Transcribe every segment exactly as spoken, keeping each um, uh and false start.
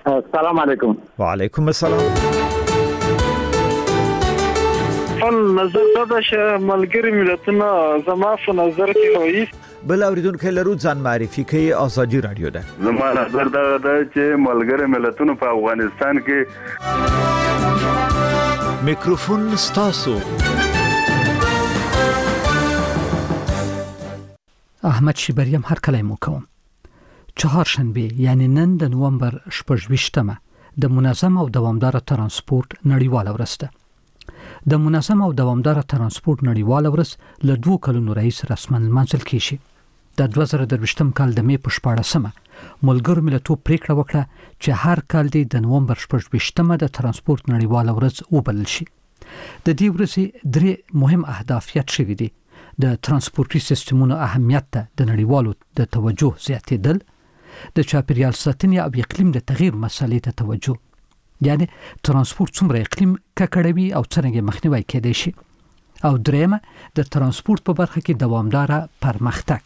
السلام علیکم. وعلیکم السلام. خپل نظر دا چې ملګری ملتونه زما په نظر کې وایي بل اوریدونکو لرو ځان معرفي کوي. آزادي رادیو ده. زما نظر دا ده چې ملګری ملتونه په افغانستان کې میکروفون ستاسو. احمد شیبریم هر کله مو کوم. چهارشنبه یعنی نن د نوامبر شپږ ویشتمه د منظم او دوامدار ترانسپورت نړیواله ورځ ده. د منظم او دوامدار ترانسپورت نړیواله ورځ له دوه کلونو راهیسې رسماً لمانځل کیږي. د دوه زره درویشتم کال د مې په شپاړسمه ملګرو ملتونو پریکړه وکړه چې هر کال د نوامبر شپږ ویشتمه د ترانسپورت نړیواله ورځ وبلل شي. د دې ورځې درې مهم اهداف یاد شوي دي. د ترانسپورتي سیستمونو اهمیت ته د نړیوالو د توجه زیاتېدل، د چاپیریال ساتنې او اقلیم د تغییر مسلې ته توجه، یعنی ترانسپورت څومره اقلیم ککړوي او څنګه مخنیوي کېدای شي، او درېمه د ترانسپورت په برخه کې دوامدار پرمختګ.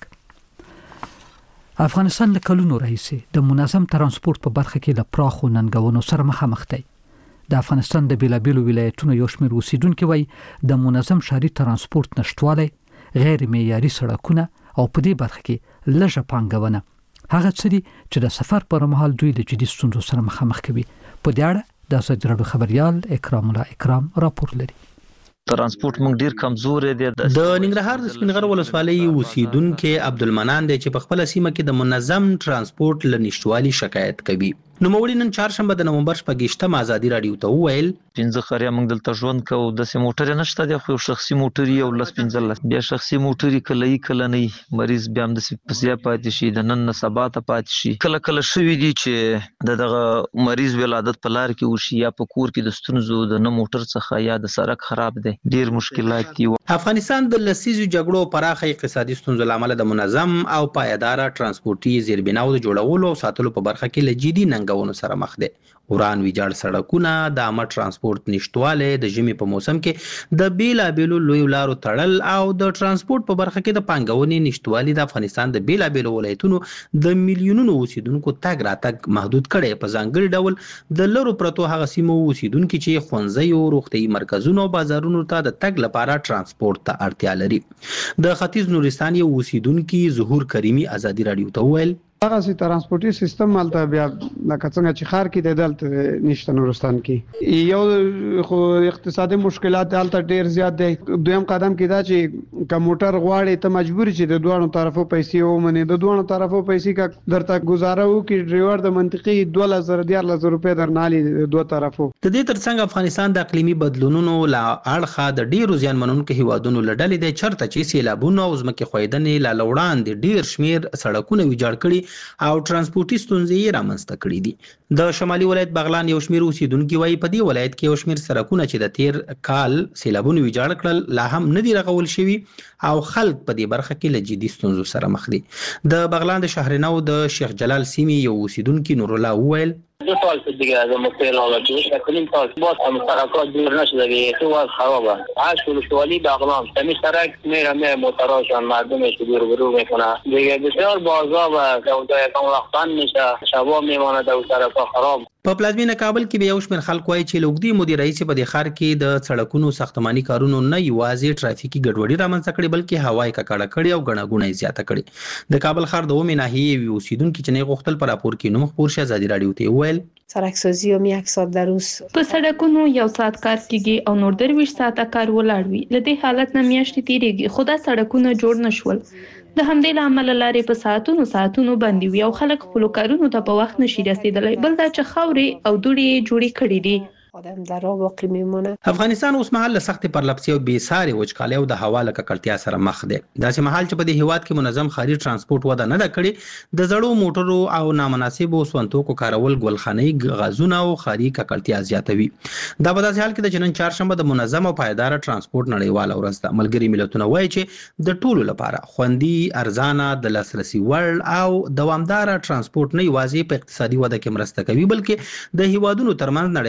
افغانستان له کلونو راهیسې د منظم ترانسپورت په برخه کې له پراخو ننګونو سره مخامخ دی. د افغانستان د بیلابیلو ولایتونو یو شمېر اوسیدونکو وایي د منظم ښاري ترانسپورت نشټوالی، غیر معیاري سړکونه او په دې برخه کې لږه پانګونه هغه څه دي چې د سفر پر مهال دوی له جدي ستونزو سره مخامخ کوي. په دې اړه د آزادي راډیو خبريال اکرام الله اکرام راپور لري. ترانسپورت موږ ډیر کمزور دي. د ننګرهار د سپینغر ولسوالۍ اوسیدونکو عبدالمنان دی چې په خپل سیمه کې د منظم ترانسپورت لنشټوالي شکایت کوي. نو موري نن چهارشنبه د نومبر شپږشتمه آزادي راډیو ته وویل پنځه خریا موږ دلته ژوند کوو، د سیم موټر نشته دی، خو شخصي موټر یو لس پنځه لس بیا شخصي موټر کله یې کله نه مریض بیا هم د سپسیا پاتې شي، د نن سبا ته پاتې شي. کله کله شوی دی چې د دغه مریض ولادت په لار کې وشي یا په کور کې د ستونزو د نه موټر څخه یا د سړک خراب دی، ډیر مشکلات دي. افغانستان د لسیزو جګړو پراخه اقتصادي ستونزو لامل د منظم او پایدار ترانسپورتي زیربناو د جوړولو او ساتلو په برخه کې له جدي ننګونو سره مخ دی. وران ویجاړ سړکونه، د عامه ترانسپورت نشټواله، د ژمي په موسم کې د بیلابیلو لوی لارو تړل او د ترانسپورت په برخه کې د پانګونې نشټوالي د افغانستان د بیلابیلو ولایتونو د میلیونونو اوسیدونکو تګ راتګ محدود کړي. په ځانګړي ډول د لرو پرتو هغه سیمو اوسیدونکو چې ښوونځي او روغتي مرکزونو او بازارونو ته د تګ لپاره ترانسپورت ته اړتیا لري. د ختیځ نورستان یو اوسیدونکو ظهور کریمی آزادي راډیو ته وویل هغه سي ترانسپورتي سیستم مالته بیا لکه څنګه چې خار کې د دلته نشته نورستان کې یو خو اقتصادي مشکلات دلته ډیر زیات دي. دویم قدم کې دا چې کمپیوټر غواړي ته مجبور شې د دوه طرفو پیسې ومنې، د دوه طرفو پیسې کا درته گزاره وکړي ډرایور د منطقي دوه هزار روپۍ درنالي د دوه طرفو. د دې ترڅنګ افغانستان د اقلیمي بدلونونو لا اړخه د ډیرو زیانمنونکو هیوادونو لړلې د چرته چې سیلابونو او ځمکې خویدنې لا لوړان دي ډیر شمیر سړکونه ویجاړ کړي او ترانسپورتي ستونزې یې رامنځته کړي دي. د شمالي ولایت بغلان یو شمیر اوسیدونکو وایي په دې ولایت کې یو شمیر سړکونه چې د تیر کال سیلابونو ویجاړ کړل لا هم نه دي رغول شوي او خلک په دې برخه کې له جدي ستونزو سره مخ دي. د بغلان د شهرنو د شیخ جلال سیمې یو اوسیدونکو نور الله وویل دو سال دیگه از مقتل آلتی کنیم تا باز هم سرکات دور نشده دیگه تو از خرابه هشت ولسوالی بغلان تمی سرک میره میره موتراشان مردمش دور برو میکنه دیگه بسیار بازا و دودا یکم وقتان میشه شبا میمانه دو سرکات خراب. په پلازمینه کابل کې به یو شمېر خلک وایي چې لوګدي مدیر رئیس په دې ښار کې د سړکونو ساختماني کارونو نه یوازې ټرافیکي ګډوډي رامنځته کړې بلکې هوایي ککړه کړې او ګڼه ګوڼه یې زیاته کړې. د کابل ښار د اومې ناحیې یو اوسیدونکي چې نه غوښتل په راپور کې نوم خپور شي آزادي راډیو ته وویل سړکسازي هم یک ساعت در روز په سړکونو یو ساعت کار کیږي او نور درویش ساعته کار ولاړ وي. له دې حالت نه میاشتې تیریږي خو دا سړکونه جوړ نشول. د همدې لامل لارې په ساعتونو ساعتونو باندې وي او خلک خپل کارونو ته په وخت نشي رسیدلی. بل دا چې خاورې او دوړې جوړې کړې دي. آدم در آب باقی میمونه. افغانستان اوس مهال له سخت پرلپسې او بې ساري وچکالۍ او د هوا له ککړتیا سره مخ دی. داسې مهال چې په دې هیواد کې منظم ښاري ترانسپورت وده نه ده کړې، د زړو موټرو او نامناسبو سونتوکو کارول ګلخانۍ غازونه او ښاري ککړتیا زیاتوي. دا په داسې حال کې ده چې نن چهارشنبه د منظم او پایدار ترانسپورت نړیواله ورځ ده. ملګري ملتونه وایي چې د ټولو لپاره خوندي، ارزانه، د لاسرسي وړ او دوامدار ترانسپورت نه یوازې په اقتصادي وده کې مرسته کوي بلکې د هیوادونو ترمنځ نړیواله همکاري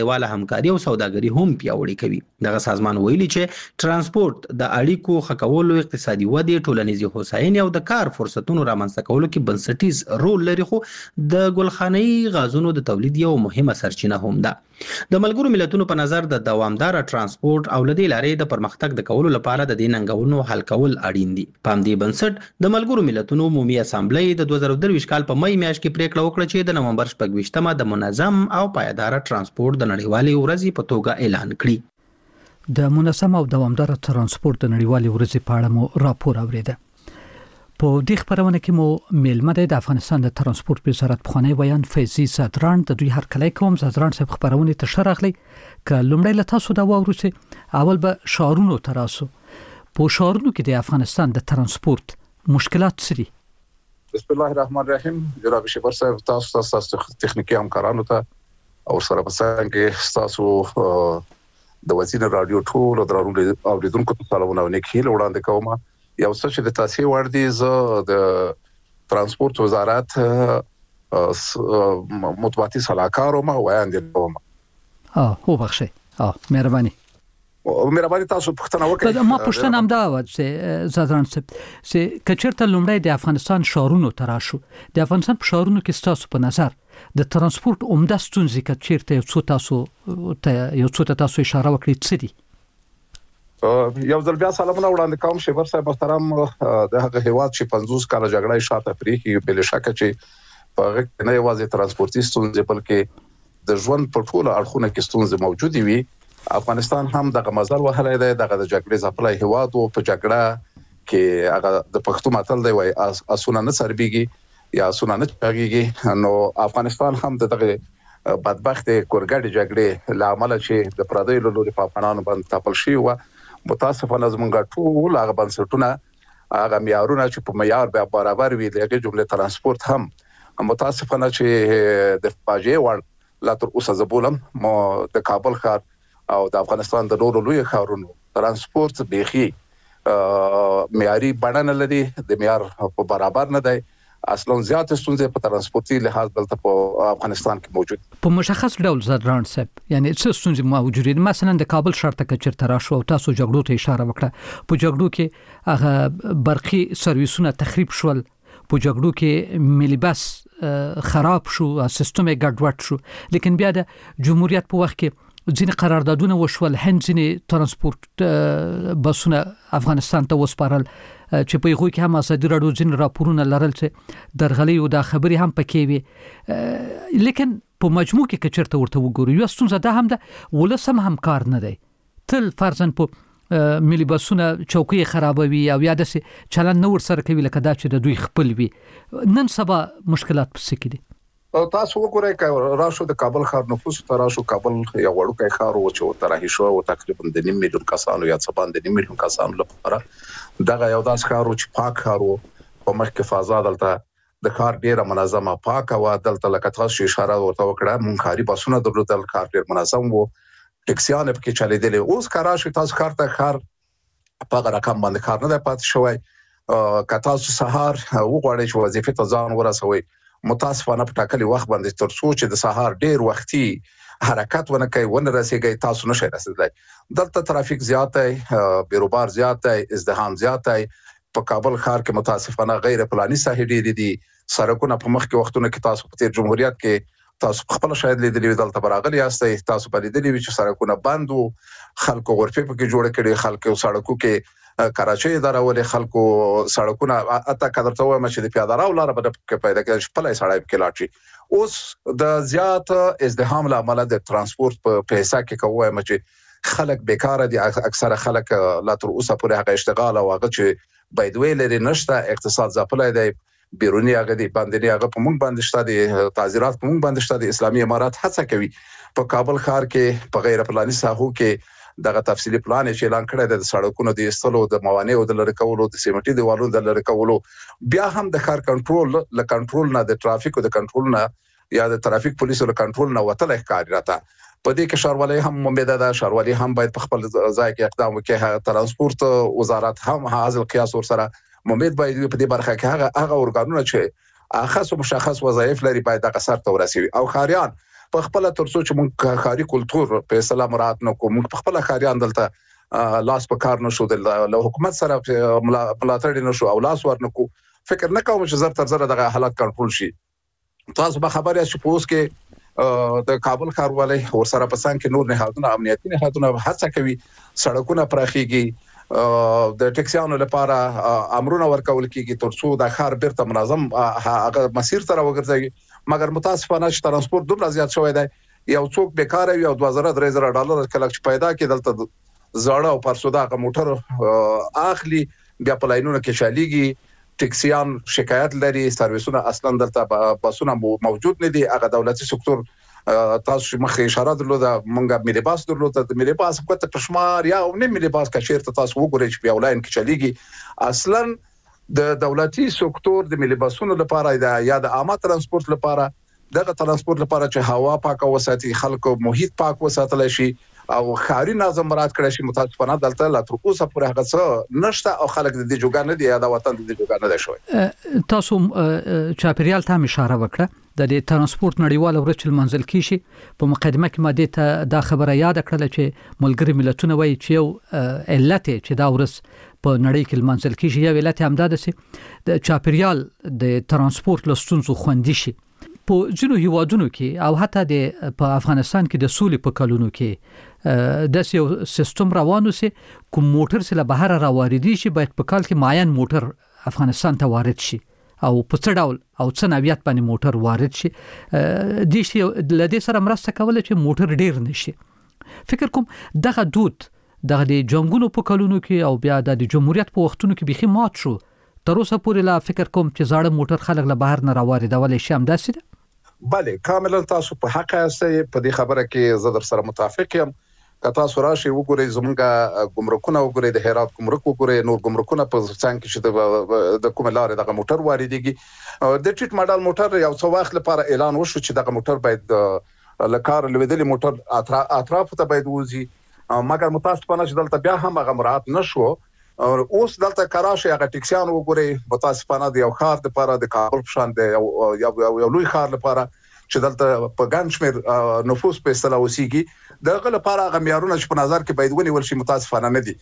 همکاري او سوداګري هم پیاوړې کوي. دغه سازمان ویلي چې ترانسپورت د اړیکو ښه کولو، اقتصادي ودې، ټولنیزې هوساینې او د کار فرصتونو رامنځته کولو کې بنسټیز رول لري، خو د ګلخانه‌ای غازونو د تولید یو مهمه سرچینه هم ده. د ملګرو ملتونو په نظر د دوامدار ترانسپورت او لدې لارې د پرمختګ د کولو لپاره د دې ننګونو حل کول اړین دي. په همدې بنسټ د ملګرو ملتونو عمومي اسامبلې د دوه زره درویشت کال په مې میاشت کې پریکړه وکړه چې د نومبر شپږ ویشتمه د منظم او پایدار ترانسپورت د نړیوالې ورځې په توګه اعلان کړي. د منظم او دوامدار ترانسپورت د نړیوالې ورځې په اړه مو راپور اوریده. په دې خبرونه کې مو میلمه د افغانستان د ترانسپورت وزارت بخوانی ویان فیضی زادران د دوی هر کله کوم زادران صاحب خبرونه ته شرغلی ک لومړی له تاسو دا واورسه اول به شارونو تراسو په شارونو کې د افغانستان د ترانسپورت مشکلات سری. بسم الله الرحمن الرحیم. جناب شبر صاحب تاسو تاسو تخنیکی همکارانو ته او سره په څنګه تاسو د وزیر رادیو ټول درونو اوریدونکو ته سلامونه ونکیل وړاندې کوم. یو څه چې د تاسو ور دي ز د ترانسپورت وزارت متواتي صلاحکار او ما وړاندې کوم. اه هو بخښه. اه مهرباني. مهرباني تاسو پښتنه وکړئ. ما پښتنه هم دا و چې زادران صاحب چې کچرته لومړی د افغانستان شارونو تراشو د افغانستان په شارونو کې تاسو په نظر د ترانسپورت عمده ستونزې کچرته یو څه تاسو ته یو څه تاسو اشاره وکړئ څه دي؟ یو ځل بیا سلامونه وړاندې کوم شیبر صاحب محترم. د هغه هیواد چې پنځوس کاله جګړه شاته پریخي بل شک چې په هغه کې نه یوازې ترانسپورتي ستونزې بلکې د ژوند په ټوله اړخونو کې ستونزې موجودې وي. افغانستان هم دغه مزل وهلی دی، دغه د جګړې ځپلی هیواد او په جګړه کې هغه د پښتو متل دی وای اسونه نه سربېږي یا اسونه نه چاغېږي. نو افغانستان هم دغه بدبخت کورګډ جګړې لامل چې د پردیو له لوري په افغانانو باندې تپل شي و متاسفانه زمونږ ټول هغه بنسټونه هغه معیارونه چې په معیار به برابر وي دغه جمله ترانسپورت هم متاسفانه چې د فاجعه وړ لا تر اوسه زبولم مو د کابل ښار او د افغانستان د نورو لوی ښارونو ترانسپورت بيخي معیاري بڼه لري، د معیار په برابر نه دی. اصلا زیات ستونزې په ترانسپورتي لحاظ دلته په افغانستان کې موجود. په مشخص ډول زادران صاحب یعنی څه ستونزې موجود دي؟ مثلا د کابل ښار ته کچرته راشو او تاسو جګړو ته اشاره وکړه، په جګړو کې هغه برقي سرویسونه تخریب شول، په جګړو کې ملي بس خراب شو، سیستم ګډوډ شو، لیکن بیا د جمهوریت په وخت کې ځینې قراردادونه وشول، هند ځینې ترانسپورت بسونه افغانستان ته وسپارل چې په هغه کې هم ازادي راډیو ځینې راپورونه لرل چې درغلي او د خبري هم پکې وي. لیکن په مجموع کې کچرته ورته وګورو یو ستونزه ده هم ده ولسم همکار نه دی. تل فرضاً په ملي بسونه چوکۍ خرابوي او یا د چلن نور سره کوي لکه دا چې د دوی خپل وي. نن سبا مشکلات پسې کې دي. تاسو وګورئ که راشو د کابل ښار نفوس ته راشو، کابل یو وړوکی ښار و چې ورته شو او تقریبا د نیم میلیون کسانو یا څه باندې نیم میلیون کسانو لپاره دغه یو داس ښار و چې پاک ښار و. په مخ کې فضا دلته د ښار ډیره منظمه پاک و. دلته لکه تاسو اشاره ورته وکړه مونږ ښاري بسونه درلودل، ښار ډیر منظم و، ټکسیان پکې چلیدل. اوس که راشو تاسو ښار ته ښار په رقم باندې ښار نه دی پاتې شوی. که تاسو سهار وغواړئ چې وظیفې ته ځان ورسوئ متاسفانه په ټاکلي وخت باندې تر څو چې د سهار ډیر وختي حرکت ونه کوي ونه رسیږي تاسو نشئ رسیدلای. دلته ترافیک زیات دی، بیروبار زیات دی، ازدحام زیات دی. په کابل ښار کې متاسفانه غیر پلاني ساحې ډېرې دي. سړکونه په مخ کې وختونه کې تاسو په تیر جمهوریت کې تاسو خپل شاید لیدلې دلته براغلي یاستئ، تاسو په لیدلې وی چې سړکونه بند وو، خلکو غرفې پکې جوړ کړي، خلکو سړکو کې کراچۍ ادارولې، خلکو سړکونه اته قدرته وایم چې د پیاده راو لار به پیدا کړي خپل سړی کې لاړ شي. اوس د زیات ازدحام لامل د ترانسپورت په پیسې کې کوم چې خلک بیکاره دي، اکثره خلک لا تر اوسه پورې هغه اشتغال او هغه چې بيدوي لري نشته، اقتصاد ځپلای دی، بیرونی هغه دی باندې هغه په مونږ باندې شته دي، تعزیرات په مونږ باندې شته دي. اسلامي امارات هڅه کوي په کابل ښار کې په غیر پلاني ساحو کې دغه تفصیلی پلان چې اعلان کړی د سړکونو د ایستلو، د موانعو د لری کولو، د سیمټي دیوالونو د لری کولو، بیا هم د ښار کنټرول ل کنټرول نه، د ټرافیکو د کنټرول نه یا د ټرافیک پولیسو له کنټرول نه وتل ښکاري راته. په دې کې ښاروالۍ هم امیده ده، ښاروالۍ هم باید په خپل ځای کې اقدام وکړي. ترانسپورت وزارت هم حاصل قیاس ور سره امید باید په دې برخه کې هغه هغه ارګانونه چې خاص او مشخص وظایف لري باید دغه سر ته ورسوي. او خاریان په خپل ترڅو چې موږ خاري کلچر په اسلام مراد نه کوم په خپل خاريان دلته لاس په کار نشو د حکومت سره ملاتړ نشو او لاس ورنکو فکر نه کوم چې زر تر زر دغه حالات کنټرول شي. تاسو به خبره شي پوس کې د کابل ښاروالۍ ورسره پسان کې نور نهادونه امنیتي نهادونه هڅه کوي سړکونه پراخيږي د ټیکسیانو لپاره امرونه ورکول کیږي ترڅو د ښار بیرته منظم هغه مسیر تر وګرځي. مګر متاسفانه چې ترانسپورت دومره زیات شوی دی یو څوک بیکاره وي او دوه زره درې زره ډالر کله چې پیدا کې دلته زړه او پرسودا غ موټر اخلي بیا په لاینونو کې شاليږي ټیکسیان شکایت لري سرویسونه اصلا دلته باسونه موجود نه دي. هغه دولتي سکتور تاسو مخه اشاره درلوده مونږه ملي باس درلوده د ملي باس په پښمار یا نه ملي باس کا شیرته تاسو وګورئ چې بیا ولاین کې چلیږي اصلا د دولتي سکتور د ملي باسونو لپاره یا د عامه ترانسپورت لپاره دغه ترانسپورت لپاره چې هوا پاکه وساتي خلکو محیط پاک وساتل شي او خاري نظم مراد کړی شي متاسفانه دلته لا تر اوسه پورې هغه څه نشته او خلک د دې جوګان نه دي یا د وطن د دې جوګان نه دي شوی. تاسو چاپریال ته اشاره وکړه د ترانسپورت نړیوال ورچل منزل کیشي په مقدمه کې ماده ته دا خبره یاد کړل چې ملګری ملتونه وایي چې یو علت چې دا ورس په نړۍ کې منزل کیږي یو علت هم دا ده چې د چاپریال د ترانسپورت لستونزو خوندي شي په ځینو هیوادونو کې او حتی د په افغانستان کې د سولې په کلونو کې د یو سیستم روانو سي کوم موټر سره بهر راوړي شي باید په کال کې معین موټر افغانستان ته وارد شي او په څه ډول او څه نوعیت باندې موټر وارد شي د شي لدې سره مرسته کوله چې موټر ډیر نشي. فکر کوم دغه دود دغه د جنگونو په کلونو کې او بیا د جمهوریت په وختونو کې بيخي مات شو تر اوسه پورې لا فکر کوم چې زاړه موټر خلک له بهر نه راوړي ولې شم داسې ده. بله کاملا تاسو په حق یاستئ په دې خبره کې زه در سره متفق یم. که تاسو راشي وګورئ زمونږه ګمرکونه وګورئ د هرات ګمرک وګورئ نور ګمرکونه په څنګه کې چې د کوم لارې دغه موټر واردېږي د ټیټ ماډل موټر یو څو وخت لپاره اعلان وشو چې دغه موټر باید لکار لویدلی موټر اطراف ته باید وځي مګر متاسفانه چې دلته بیا هم هغه مراعات نشو. اوس دلته کراچي هغه ټیکسیان وګورئ متاسفانه د یو خار لپاره د کابل شان د یو لوی خار لپاره چې دلته په ګنشمیر نفوس په اصطلاح وسیږي دغه لپاره هغه معیارونه چې په نظر کې باید ونیول شي متاسفانه نه دي.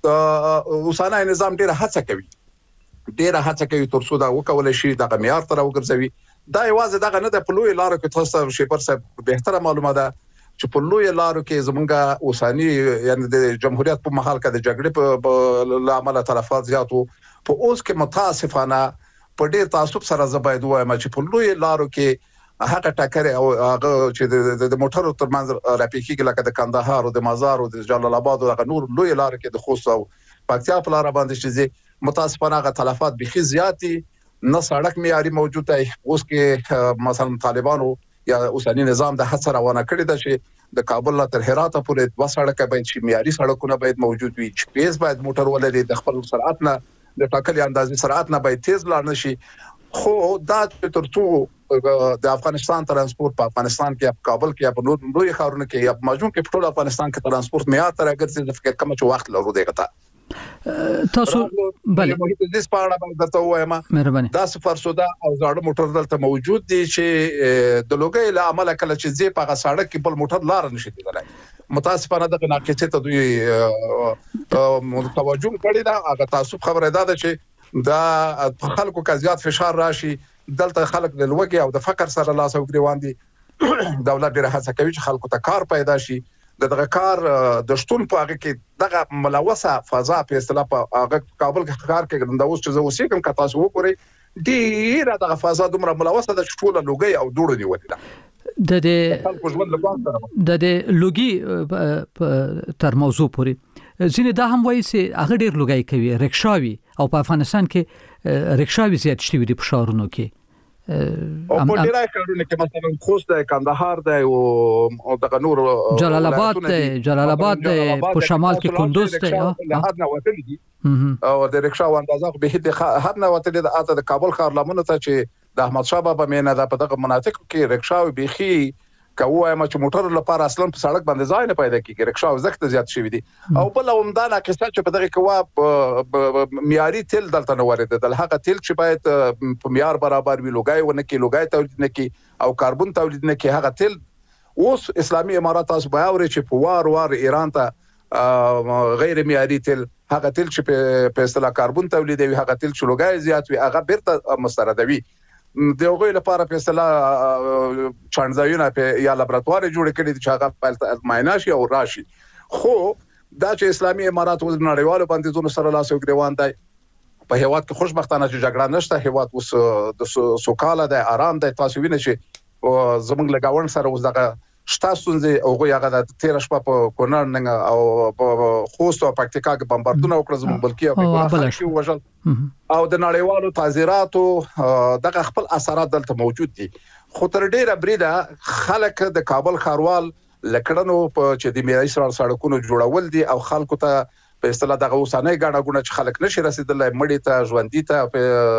اوسانه نظام ډیره هڅه کوي ډیره هڅه کوي ترڅو دا وکول شي دغه معیار تر وګرځوي. دا یوازې دغه نه د پلوې لارو کې تاسو شي پر څه بهتره معلومه ده چې په لوی لارو کې زمونږه اوساني یعنی د جمهوریت په محل کې د جګړې په لامل تلفات زیاتو په اوس کې متاسفانه په ډیر تعصب سره زباید وایم چې په لوی لارو کې هغه ټاکر او هغه چې د موټرو ترمنځ راپیکي لکه د کندهار او د مزار او د جلال آباد او هغه نور لوی لارو کې د خوست او پکتیا په لار باندې چې متاسفانه هغه تلفات بخي زیاتی نه سړک معیاري موجود دی. اوس کې مثلا طالبانو یا اوسنی نظام د هڅه روانه کړی ده چې د کابل تر هرات پورې دوه سړک باید شي معیاري سړکونه باید موجود وي چې پیس باید موټر ولري د خپل سرعت نه د ټاکلي اندازې سرعت نه باید تیز لاړ نشي. خو دا ترڅو د افغانستان ترانسپورت په افغانستان کې په کابل کې په نور لوی ښارونو کې یا په مجموع کې په ټول افغانستان کې ترانسپورت معیار تر اګر څه فکر کوم چې وخت لرو دی غته تاسو بله د دې سپاړه باندې ته وایم مهرباني دا سفر سودا او زاړه موټر دلته موجود دي چې د لوګي له عمله کله چې زی په سړک کې بل موټر لار نشي تللی متاسفانه د ناقصه ته دوی توجه کړی دا هغه تاسو خبره ده چې دا خلکو کا زیات فشار راشي دلته خلک د لوګي او د فقر سره لاس او ګریوان دي. دولت ډیره هڅه کوي چې خلکو ته کار پیدا شي دغه کار د شتون په هغه کې دغه ملوثه فضا په اصطلاح په هغه کابل کې کار کې د اوس چې زه اوسې کوم که تاسو وګورئ ډیره دغه فضا دومره ملوثه د ټول لوګي او دوړو نیولې ده د دې د دې لوګي تر موضوع پورې ځینې دا هم وایي چې هغه ډیر لوګي کوي رکشاوي او په افغانستان کې رکشاوي زیات شوي دي په ښارونو کې او په ډیره کارونه کې مثلا خوست د کندهار د او د نور جلال آباد د جلال آباد په شمال کې کندوز ته هر نه وتلی دي او د رکشا اندازه به د هر نه وتلی د اته د کابل ښار لمنه ته چې د احمد شاه بابا مینه د په دغه مناطق کې رکشاوي بيخي کوه ما چې موټر لپاره اصلا په سړک باندې ځای نه پیدا کیږي رکشاو زخت زیات شوی دي او بل همدانه قصه چې په دغه کوه معیاري تل دلته نه ورید دل هغه تل چې باید په معیار برابر وي لوګای ونه کې لوګای تولید نه کی او کاربن تولید نه کی هغه تل اوس اسلامي امارات تاسو به اوري چې په وار وار ایران ته غیر معیاري تل هغه تل چې په اصطلاح کاربن تولیدوي هغه تل چې لوګای زیات وي هغه بیرته مستردوي دغه لپاره په اصطلاح چانځایونه په یا لابراتوار جوړ کړي چې هغه ازماینا شي او راشي خو دا چې اسلامي امارات ول نړیوالو بندیزونو سره لاس یو ګریوان دی په هیواد کې خوشبختانه چې جګړه نشته هیواد اوس د سوکاله دی آرام دی تاسو وینئ چې زمونږ لګاون سره اوس دغه شتاسونځي او هغه د تیر شپه په کونړ ننګ او په خوست او پکتیکا کې بمباردونه وکړل زموږ بلکې په خلکو وژل او د نړیوالو تعزیراتو دغه خپل اثرات دلته موجود دي خو تر ډیره بریده خلک د کابل ښاروال لکړنو په چې د میراث سړکونو جوړول دي او خلکو ته په اصطلاح دغه اوسانه غاڼه غونه چې خلک نشي رسیدلای مړی ته ژوندۍ ته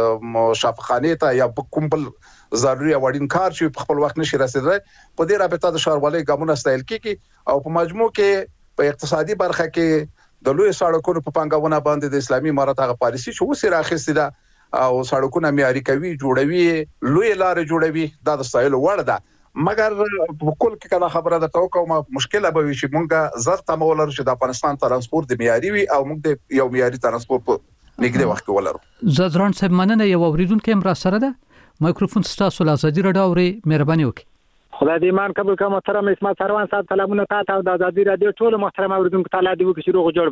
په شفاخانه ته یا کوم بل ضروري وړین کار چې په خپل وخت نشي رسیدلای په دې رابطه د ښاروالۍ ګامونه ستایل کیږي او په مجموع کې په اقتصادي برخه کې د لوی سړکونو په پنګاونه باندې د اسلامي امارات هغه پالیسي چې وسه راخسته ده او سړکونه معیاري کوي جوړوي لوی لارې جوړوي دا د ستایل وړ ده مګر په کول کې کله خبره ده توکو ما مشکله به وي چې مونږه زر تمولر چې د افغانستان ترانسپورت د معیاري وي او موږ د یو معیاري ترانسپورت په نګدي وخت کې ولرو زدران صاحب مننه یو اوریدونکو امر سره ده مایکروفون ستاسو لازادي رادیو اوري مهرباني وکړئ خدای دې ایمان قبول کړه محترم اسمت سروان صاحب سلامونه تاسو او د ازادي رادیو ټول محترم اوریدونکو تعالی دې وکړي چې روغ جوړ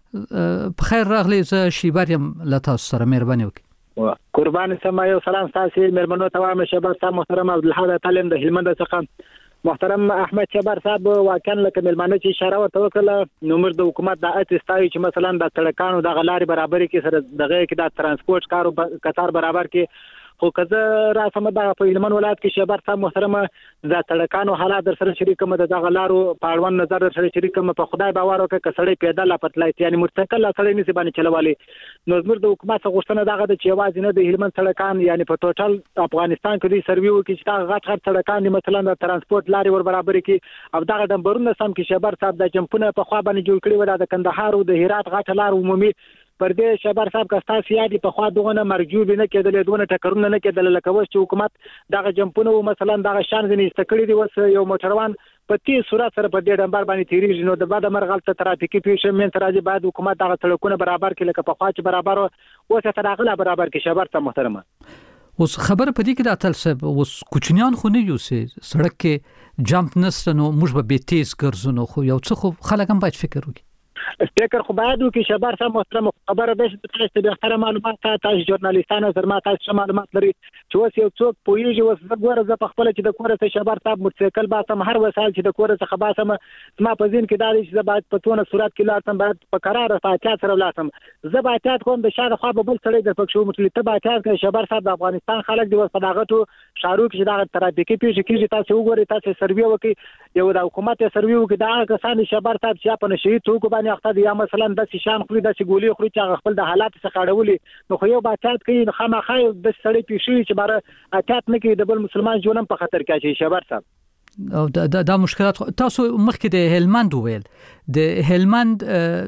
بیر په خیر راغلی زه شیباریم لتاس سره مهرباني وکړئ قربان سما یو سلام تاسو مېرمنو ته وایم شبر صاحب محترم عبدالحمید تعلیم د هلمند څخه محترم احمد شبر صاحب واکن لکه مېرمنو چې اشاره ورته وکړه نو موږ د حکومت د اتستای چې مثلا د سړکانو د غلاري برابر کې سره دغه کې د ترانسپورت کارو کتار برابر کې خو کزه را سم د په هلمند ولایت کې شبر صاحب محترم د سړکانو حالات در سره شریک کوم د غلارو په اړوند نظر سره شریک کوم په خدای باور وکړه کسړې پیدا لا پټلای یعنی موټرسایکل لا سړې نسی باندې چلوالي نو زموږ د حکومت غوښتنه دغه د چواز نه د هلمند سړکان یعنی په ټوټل افغانستان کې د سروي وکړي چې دا غټ غټ سړکان مثلا د ترانسپورت لاري ور برابر کې او دغه ډمبرونه سم کې شبر صاحب د جمپونه په خوا باندې جوړ کړي و د کندهار او د هرات غټ لار عمومي پر دې شبر صاحب کستا سیادي په خوا دغه مرجوب نه کېدل دونه ټکرونه نه کېدل لکه وس چې حکومت دغه جمپونه مثلا دغه شان ځنی استکړي دی وس یو موټروان په تیز سرعت سره په دې ډمبر باندې تیریږي نو د بعد مرغلته ترافیکي پیښه من ترازی بعد حکومت دغه سړکونه برابر کړي لکه په خوا چې برابر اوسه تراغله برابر کې شبر ته محترمه اوس خبر په دې کې د اتل صاحب اوس کوچنیان خو نه یو سي سړک کې جمپ نستنو موږ به به تیز ګرځونو خو یو څه خو خلک هم باید فکر وکړي فکر خو باید وکړي شبر صاحب محترم خبره ده چې تاسو به اختر معلومات تاسو ژورنالیستانو سره ما تاسو معلومات لري چې اوس یو څوک پوهیږي اوس زګوره ز په خپل چې د کور څخه شبر صاحب موټرسایکل باسم هر وسایل چې د کور څخه باسم ما په ځین کې دا چې زه باید په تونه صورت کې لارتم باید په قرار فاتحه سره ولاتم زه باید کوم د شاده خو به بل سړی د پښو مټلې ته باید کې شبر صاحب د افغانستان خلک دی په داغه شارو کې دا ترافیکي پیښه کیږي تاسو وګورئ تاسو سروي وکړي یو د حکومت سروي وکړي دا کسان شبر صاحب چې په نشي توکو باندې اخته یا مثلا د شام خوري د ګولي خوري چې خپل د حالات څخه اړولي نو خو یو باچات کوي نو خامخا د سړی پیښې چې بار اتات نه کوي د بل مسلمان ژوند په خطر کې شي شبر صاحب او دا د مشکلات تاسو مخکې د هلمند ویل د هلمند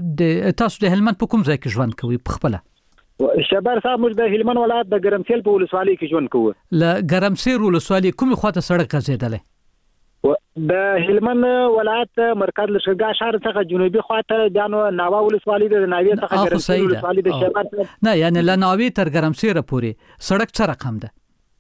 د تاسو د هلمند په کوم ځای کې ژوند کوي په خپل شبر صاحب موږ د هلمند ولایت د ګرمسیل په ولسوالۍ کې ژوند کوو ل ګرمسیل ولسوالۍ کومه خواته سړک غځیدلې د هلمند ولایت مرکز لشګا شهر څخه جنوبي خواته د ناوا ولسوالۍ د ناوی څخه ګرمسیل ولسوالۍ د شبر نه یعنی ل ناوی تر ګرمسیل پورې سړک څه رقم ده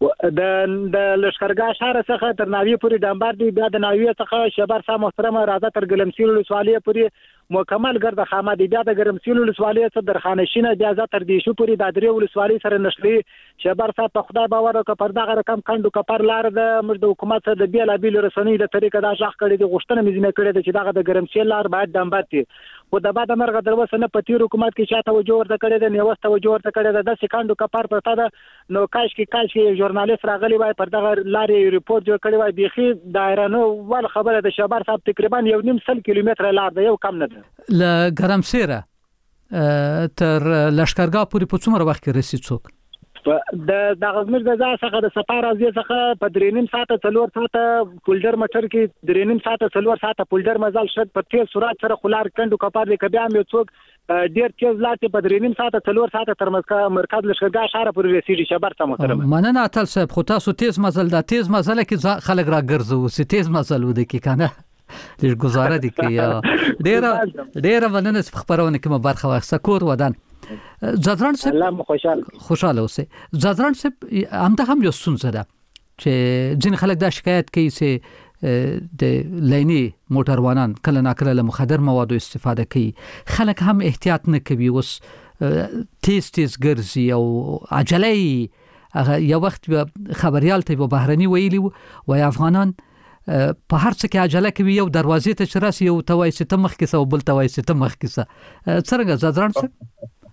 د د لشکرګاه شهر څخه تر ناوی پورې دمبر دی بیا د ناوی څخه شبر صاحب محترم راځه تر ګلمسیل ولسوالۍ پورې مکمل ګرد خامه دی بیا د ګرمسیل ولسوالۍ څخه درخانشینه بیا ز تر دی شو پورې د درې ولسوالۍ سره نشلي شبر صاحب په خدای باور او پر دغه رقم کندو کپر لار د مجد حکومت د بیل بیل رسنۍ د طریقه دا ځخ کړي د غشتنه مزینه کړي چې دغه د ګرمسیل لار باید دمبر دی خو د بعد مرغه دروسه نه پتی حکومت کې چاته وجو ورته کړي د نیوست توجه ورته کړي د سکندو کپر پرته ده نو کاش کې کاش کې ژورنالیست راغلی وای پر دغه لارې ریپورت جوړ کړي وای بيخي دایره نو ول خبره د شبر صاحب تقریبا یو نیم سل کیلومتر لار ده یو کم نه ده ل ګرمسیره تر لشکرګاه پورې په څومره وخت کې رسید څوک د دغه زموږ د ځای څخه د سفر ازي څخه په درې نیم ساعته څلور ساعته پولډر موټر کې درې نیم ساعته څلور ساعته پولډر مزل شد په تیز سرعت سره خلار کندو کپار د کبیا مې څوک ډیر تیز لاته په درې نیم ساعته څلور ساعته تر مرکز لشکرګاه شهر پورې رسیدي شبر ته محترم مننه اتل صاحب خو تاسو تیز مزل دا تیز مزل کې خلک را ګرځو سي تیز مزل ود کی کنه لږ گزاره دي کې ډیر ډیر مننه خبرونه کې مبارخه واخسه کور ودان زادران صاحب الله خوشاله خوشاله اوسه زادران صاحب همدا هم یو ستونزه ده چې ځین خلک دا شکایت کوي چې د لینی موټروانان کله ناکله له مخدر موادو استفاده کوي خلک هم احتیاط نه کوي اوس تیز تیز ګرځي او عجله یو وخت خبريال ته بهرني ویلی و افغانان په هر څه کې عجله کوي یو دروازې ته چرسي یو توای ست مخ کې سو بل توای ست مخ کې څه څنګه زادران صاحب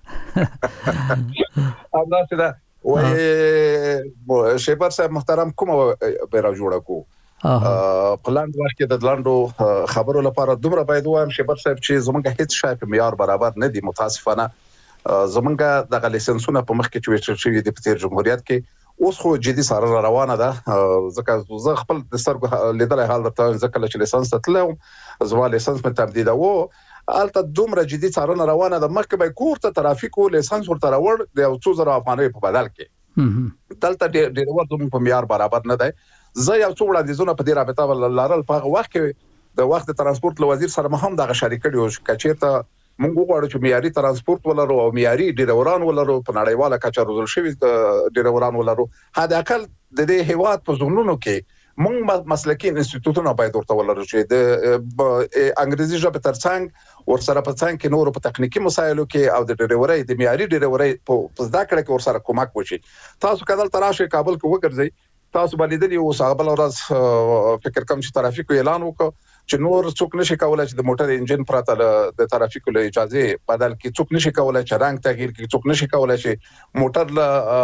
الله سره وای شیبر صاحب محترم کومه بیره جوړه کو پلان واکه د لاندو خبرو لپاره دومره باید وایم شیبر صاحب چې زمونږ هیڅ شای په معیار برابر نه دي متاسفانه زمونږ د لیسنسونو په مخ کې چې شوی د پتیر جمهوریت کې اوس خو جدي سره روانه ده ځکه زه خپل د سترګو لیدل حال درته ځکه چې لیسنس تلم زما لیسنس په تمدید وو الته دومره جدي څارنه روانه ده مخکې به کور ته ترافیک او لیسنس ورته راوړ د یو څو زره افغانۍ په بدل کې دلته ډېر ورته په معیار برابر نه دی زه یو څو وړاندیزونه په دې رابطه لرل په وخت کې د وخت ترانسپورت وزیر سره هم دغه شریک کړي او کچېرته موږ غواړو چې معیاري ترانسپورت ولرو او معیاري ډیروران ولرو په نړیواله کچه روزل شوی ډیروران ولرو هدا اقل د دې هیواد په زونونو کې موږ مسلکي انسټیټیوټونه باید ورته ولرو چې د انګریزي ژبه ترڅنګ ورسره په څنګ کې نور په تخنیکی مسایلو کې او د ډیروري د معیاري ډیروري په زده کړه کې ورسره کومک وشي تاسو کله تراشه کابل کې وګرځي تاسو باندې د یو صاحب ورځ فکر کوم چې ترافیک اعلان وکړ چې نور څوک نشي کولای چې د موټر انجن پراته د ترافیک له اجازه بدل کې څوک نشي کولای چې رنگ تغییر کې څوک نشي کولای چې موټر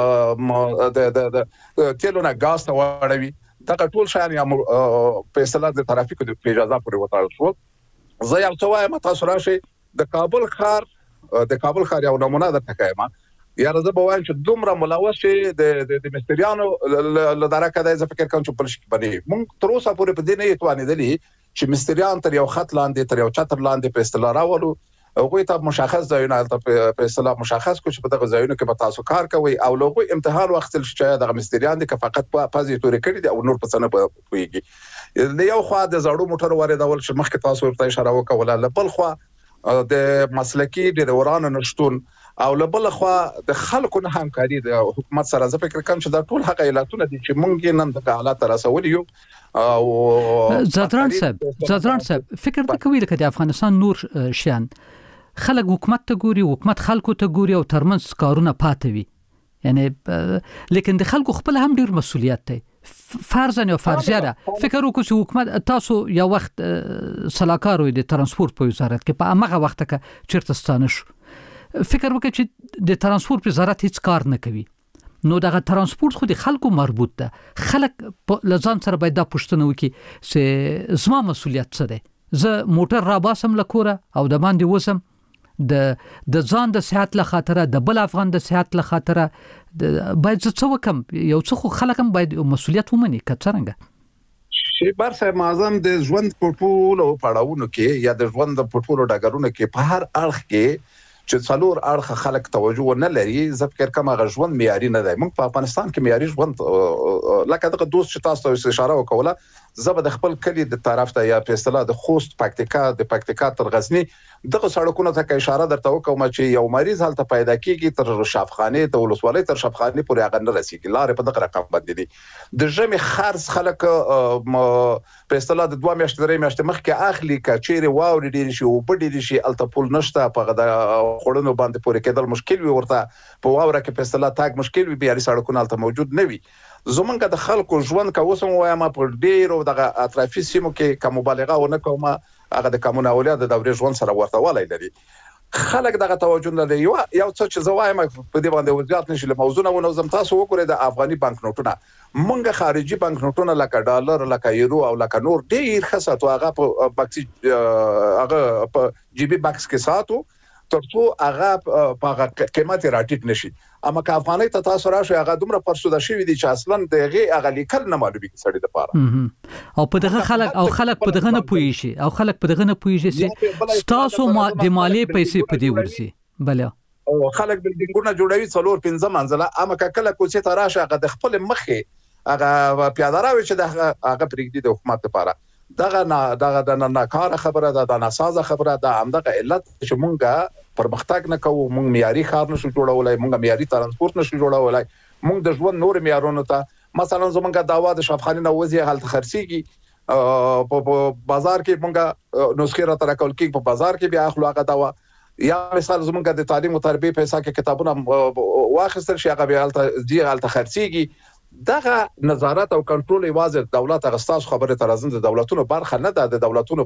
له د د تیلونه غاز ته واړوي دا ټول شان یا په اصطلاح د ترافیک د اجازه پورې وتاړل شو زه یو څه وایم تاسو راشي د کابل ښار د کابل ښار یو نمونه ده تکایما یا راځه به وایم چې دومره ملوث د د مستریانو له درکه د فکر کوم چې پلش باندې مونږ تر اوسه پورې په دې نه یتوانېدلی چې مستریان تر یو خط لاندې تر یو چتر لاندې په اصطلاح راولو هغه ته مشخص ځایونه په اصطلاح مشخص کو چې په دغه ځایونو کې به تاسو کار کوئ او لوګو امتحان وختل چې دغه مستریان دي که فقط په پازي تورې کړی دي او نور په څنګه پويږي د یو خوا د زړو موټر واردول چې مخکې تاسو ورته اشاره وکوله لبل خوا د مسلکی ډیرورانو نشټون او لبل خوا د خلکو نه همکاري د حکومت سره زه فکر کوم چې دا ټول حق علتونه دي چې مونږ نن د حالات رسولي یو او زادران صاحب زادران صاحب فکر د کوي لکه د افغانستان نور شان خلک حکومت ته ګوري حکومت خلکو ته ګوري او ترمنځ کارونه پاتوي یعنی لیکن د خلکو خپل هم ډیر مسولیت دی فرضاً یا فرضیه ده فکر وکړو چې حکومت تاسو یو وخت سلاکار وي د ترانسپورت په وزارت کې په هغه وخت کې چیرته ستانه شو فکر وکړئ چې د ترانسپورت وزارت هیڅ کار نه کوي نو دغه ترانسپورت خو د خلکو مربوط ده خلک لزان سره باید دا پوښتنه وکړي چې زما مسولیت څه دی زه موټر را باسم لکوره او د باندې وسم د د ځان د صحت له خاطره د بل افغان د صحت له خاطره باید څه وکم یو څه خو خلک هم باید مسولیت ومني که څنګه شي بار صاحب اعظم د ژوند په ټولو پړاوونو کې یا د ژوند په ټولو ډګرونو کې په هر اړخ کې چې څلور اړخ خلک توجه نه لري زه فکر کوم هغه ژوند معیاري نه دی موږ په افغانستان کې معیاري ژوند لکه دغه دوست چې تاسو ته اشاره وکوله زه به د خپل کلی د طرف ته یا په اصطلاح د خوست پکتیکا د پکتیکا تر غزنی دغه سړکونو ته اشاره درته وکوم چې یو مریض هلته پیدا کیږي تر شفخانه ته ولسوالۍ تر شفخانه پورې هغه نه رسیږي لارې په دغه رقم باندې دي د ژمي خرڅ خلک په اصطلاح د دوه میاشتې درې میاشتې مخکې اخلي کچېره واوري ډیر شي او په ډیر شي الته پول نشته په غدا خړونو باندې پورې کېدل مشکل وي ورته په واوره کې په اصطلاح تاګ مشکل وي بیا سړکونه الته موجود نه وي زمونږ د خلکو ژوند کوسم وایم په ډیرو دغه اطرافي سیمو کې کوم مبالغه ونه کوم هغه د کومه اولاد د دورې ژوند سره ورته ولای لري خلک دغه توجه نه لري یو یو څه چې زوایم په دې باندې وضاحت نشي له موضوع نه زم تاسو وګورئ د افغاني بانک نوټونه مونږه خارجي بانک نوټونه لکه ډالر لکه یورو او لکه نور ډیر خاصه تو هغه په باکس هغه په جی بي باکس کې ساتو ترڅو هغه په قیمت راټیټ نشي. اما که افغاني ته تاسو راشي هغه دومره پرسوده شي دي چې اصلا دغه هغه لیکل نه معلومي سړي د پاره او په دغه خلک او خلک په دغه نه پوي شي او خلک په دغه نه پوي شي تاسو ما د مالی پیسې په دی ورسي بل او خلک بلډینګونه جوړوي څلور پنځه منزله اما که کله کوڅه ته راشه هغه د خپل مخه هغه پیاداراوي چې د هغه پرېږدي د حکومت لپاره دغه نه دغه د نه کار خبره ده د ناسازه خبره ده همدغه علت چې مونږه پرمختګ نه کوو مونږ معیاري ښار نشو جوړولای مونږ معیاري ترانسپورت نشو جوړولای مونږ د ژوند نور معیارونو ته مثلا زمونږه داوا د شفاخانه نوځي حالت خرسيږي په بازار کې مونږه نسخه را تر کول کې په بازار کې بیا اخلاق داوا یا مثال زمونږه د تعلیم او تربیه پیسې کې کتابونه واخیستل شي هغه بیا حالت دی حالت خرسيږي دغه نظارت او کنټرول ایواز دولت غستاس خبره تر ازند د دولتونو برخه نه ده د دولتونو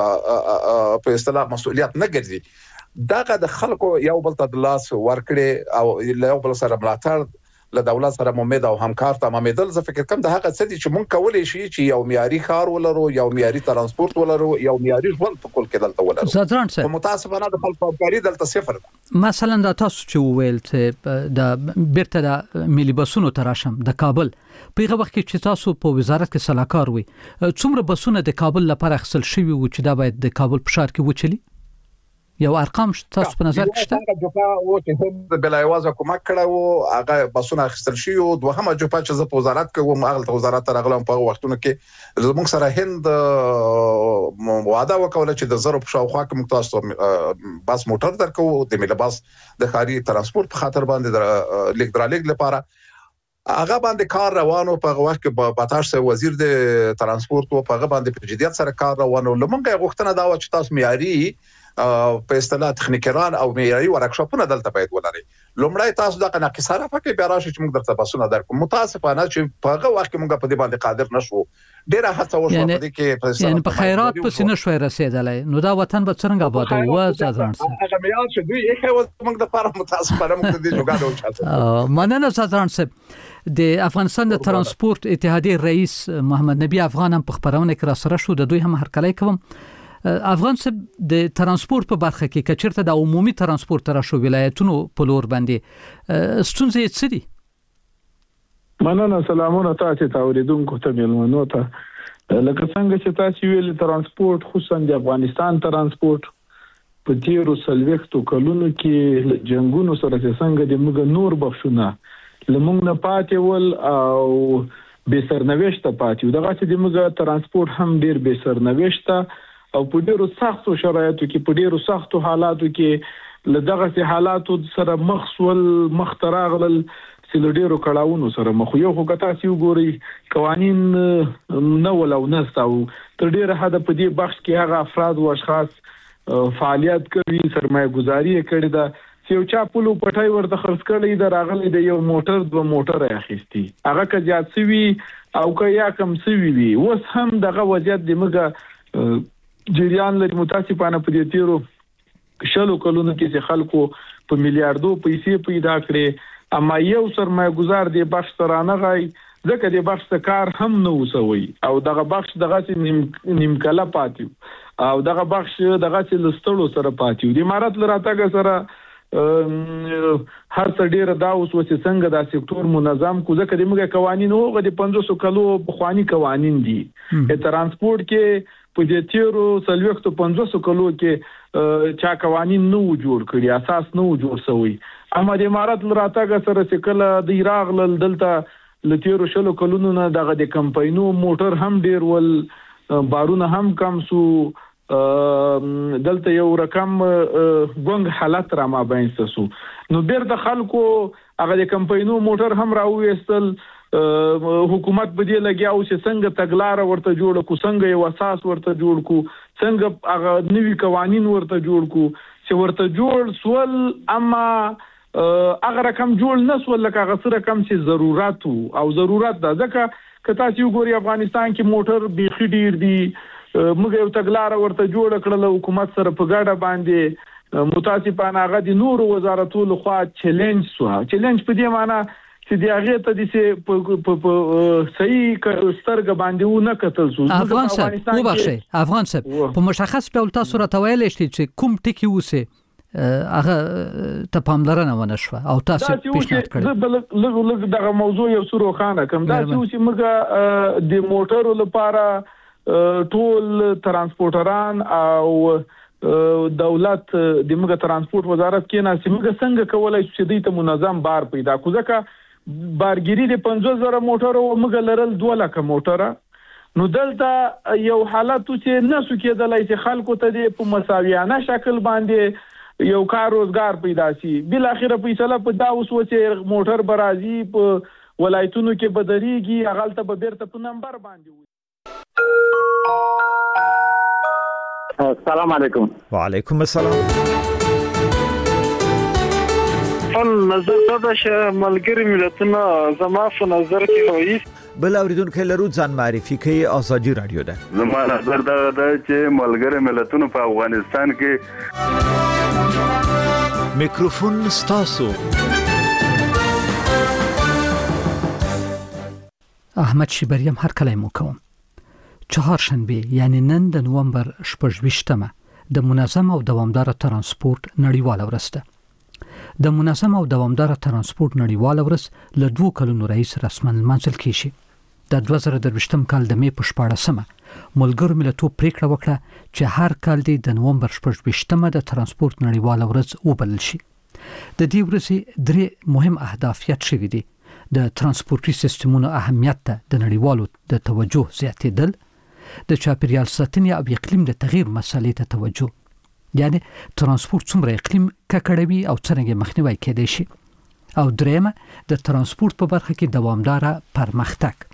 په اصطلاح مسؤلیت نه ګرځي دغه د خلکو یو بل ته د لاس ورکړي او یو بل سره ملاتړ له دولت سره امید او همکار ته امیدل زه فکر کوم د هغه څه دي چې مونږ کولای شي چې یو معیاري ښار ولرو یو معیاري ترانسپورت ولرو یو معیاري ژوند په کول کې دلته ولرو زادران صاحب متاسفانه د خپل همکاري دلته صفر ده مثلا د تاسو چې ویل ته د بیرته د ملي بسونو تراشم د کابل پیغه وخت چې تاسو په وزارت کې صلاحکار وي څومره بسونه د کابل لپاره خپل شوی و چې دا باید د کابل په ښار کې وچلی یو ارقام تاسو په نظر کې شته جوپا او چې د بلایوازه کومک کړو هغه بسونه خپل شي او دوهمه جوپا چې ز په وزارت کې و مغل وزارت راغلم په وختونو کې زموږ سره هند وعده وکوله چې د زرو په شاوخوا کې متاسو بس موټر درکو د ملي بس د خاري ترانسپورت په خاطر باندې لیک درالیک لپاره هغه باندې کار روانو په وخت کې باتاش سره وزیر د ترانسپورت او په هغه باندې په جديت سره کار روانو لمونږه غوښتنه دا و چې تاسو معیاري په اصطلاح تخنیکران او معیاري ورکشاپونه دلته باید ولري لومړی تاسو دغه ناقصاره فکر بیا راشي چې موږ درته بسونه درکو متاسفانه چې په هغه وخت کې موږ په دې باندې قادر نشو ډیره هڅه وشوه په دې کې یعنی په خیرات پس نه شوي رسیدلای نو دا وطن به څنګه آباد و زادران هغه معیار چې دوی یې هیڅ موږ د لپاره متاسفانه موږ دې جوګاډو چاته مننه زادران صاحب د افغانستان د ترانسپورت اتحادیه رئیس محمد نبی افغان هم په خبرونه کې را سره شو د دوی هم هرکلی کوم افغان صاحب د ترانسپورت په برخه کې کچرته د عمومي ترانسپورت را شو ولایتونو په لور باندې ستونزې څه دي مننه سلامونه تاسو ته اوریدونکو ته ملمنو ته لکه څنګه چې تاسو ویل ترانسپورت خصوصا د افغانستان ترانسپورت په تیرو سلويختو کلونو کې جنگونو سره څنګه د موږ نور بخښونه لمونږ نه پاتې ول او به سرنوشت پاتې دغه چې د موږ ترانسپورت هم ډیر به سرنوشت او په ډیرو سختو شرایطو کې په ډیرو سختو حالاتو کې لدغه حالاتو سره مخسول مختراغل سلډیرو کړهونو سره مخ یو خو کتا سی وګوري قوانين نه ولو نستاو تر ډیره حد په دې بخش کې هغه افراد او اشخاص فعالیت کوي سرمایه گذاري کوي دا چې یو چا پلو پټای ورته خرڅ کړي دا راغلي د یو موټر دو موټر اخیستي هغه که زیات سوي او که یا کم سوي وي اوس هم دغه وضعیت د موږ جریان لري متاسفانه په دې تیرو شلو کلونو کې چې خلکو په میلیارډو پیسې پیدا کړې اما یو سرمایه گزار دی بخش ترانه غي ځکه د بخش کار هم نه وسوي او دغه بخش دغه نیم نیم کله پاتیو او دغه بخش دغه لستړو سره پاتیو د امارات لراتګ سره هر څه ډیر دا اوس وڅ څنګه دا سکتور منظم کو ځکه د موږ قوانين او د پنځوس کلو بخوانی قوانين دي د ترانسپورت کې په دې تیرو سلويختو پنځوس کلو کې چا قوانين نو جوړ کړی اساس نو جوړ شوی اما د امارات لراتګ سره چې کله د عراق لل دلته لتیرو شلو کلونو نه دغه د کمپاینو موټر هم ډیر ول بارونه هم کم سو دلته یو رقم ګونګ حالت را ما بینسته سو نو بیر د خلکو هغه د کمپاینو موټر هم راوېستل حکومت به دې لګیاو چې څنګه تګلار ورته جوړ کو څنګه یو اساس ورته جوړ کو څنګه هغه نوی قوانين ورته جوړ کو چې ورته جوړ سوال اما هغه رقم جوړ نه سوال لکه هغه سره کم چې ضرورت او ضرورت ده ځکه کته چې وګوري افغانستان کې موټر بيخي ډیر دي موږ یو تګلار ورته جوړ کړل حکومت سره په ګاډه باندې متاسفانه هغه د نور وزارتو لخوا چیلنج سو چیلنج په دې معنی چې دی هغه ته د په صحیح سترګ باندې و نه کتل سو افغان صاحب وبخښه افغان صاحب په مشخص ډول تاسو راته ویل شئ چې کوم ټکی وسه هغه ته پاملرنه ونه شوه او تاسو پیشنهاد کړی لږ لږ دغه موضوع یو څه روښانه کوم دا چې موږ د موټرو لپاره ټول ترانسپورټران او دولت د موږ ترانسپورت وزارت کې نه سیمه څنګه کولای شي چې د منظم بار پیدا کو ځکه بارګيري د پنځوس زره موټرو موږ لرل دوه لک موټره نو دلته یو حالت چې نسو کېدلای چې خلکو ته د په مساویانه شکل باندې یو کار روزګار پیدا شي بل اخره فیصله په دا اوس و چې موټر برازي په ولایتونو کې بدريږي هغه ته به بیرته په نمبر باندې السلام علیکم. وعلیکم السلام. فن نظر دا چې ملګری ملتونه زما په نظر کې وایي بل اوریدونکو لرو ځان معرفي کوي ازادي رادیو ده. زما نظر دا ده چې ملګری ملتونه په افغانستان کې میکروفون ستاسو. احمد شیبریم هر کله مو کوم. چهارشنبه یعنی نن د نوامبر شپږ د منظم او دوامدار ترانسپورت نړیواله ورځ ده. د منظم او دوامدار ترانسپورت نړیواله ورځ له دوه کلونو راهیسې رسماً لمانځل کیږي. د دوه زره درویشتم کال د مې په شپاړسمه ملګرو ملتونو پریکړه وکړه چې هر کال د نوامبر شپږ د ترانسپورت نړیواله ورځ وبلل شي. د دې ورځې درې مهم اهداف یاد شوي دي. د ترانسپورتي سیستمونو اهمیت ته د نړیوالو د توجه زیاتېدل، د چاپیریال ساتنې او اقلیم د تغییر مسلې ته توجه، یعنی ترانسپورت څومره اقلیم ککړوي او څنګه مخنیوي کېدای شي، او درېمه د ترانسپورت په برخه کې دوامدار پرمختګ.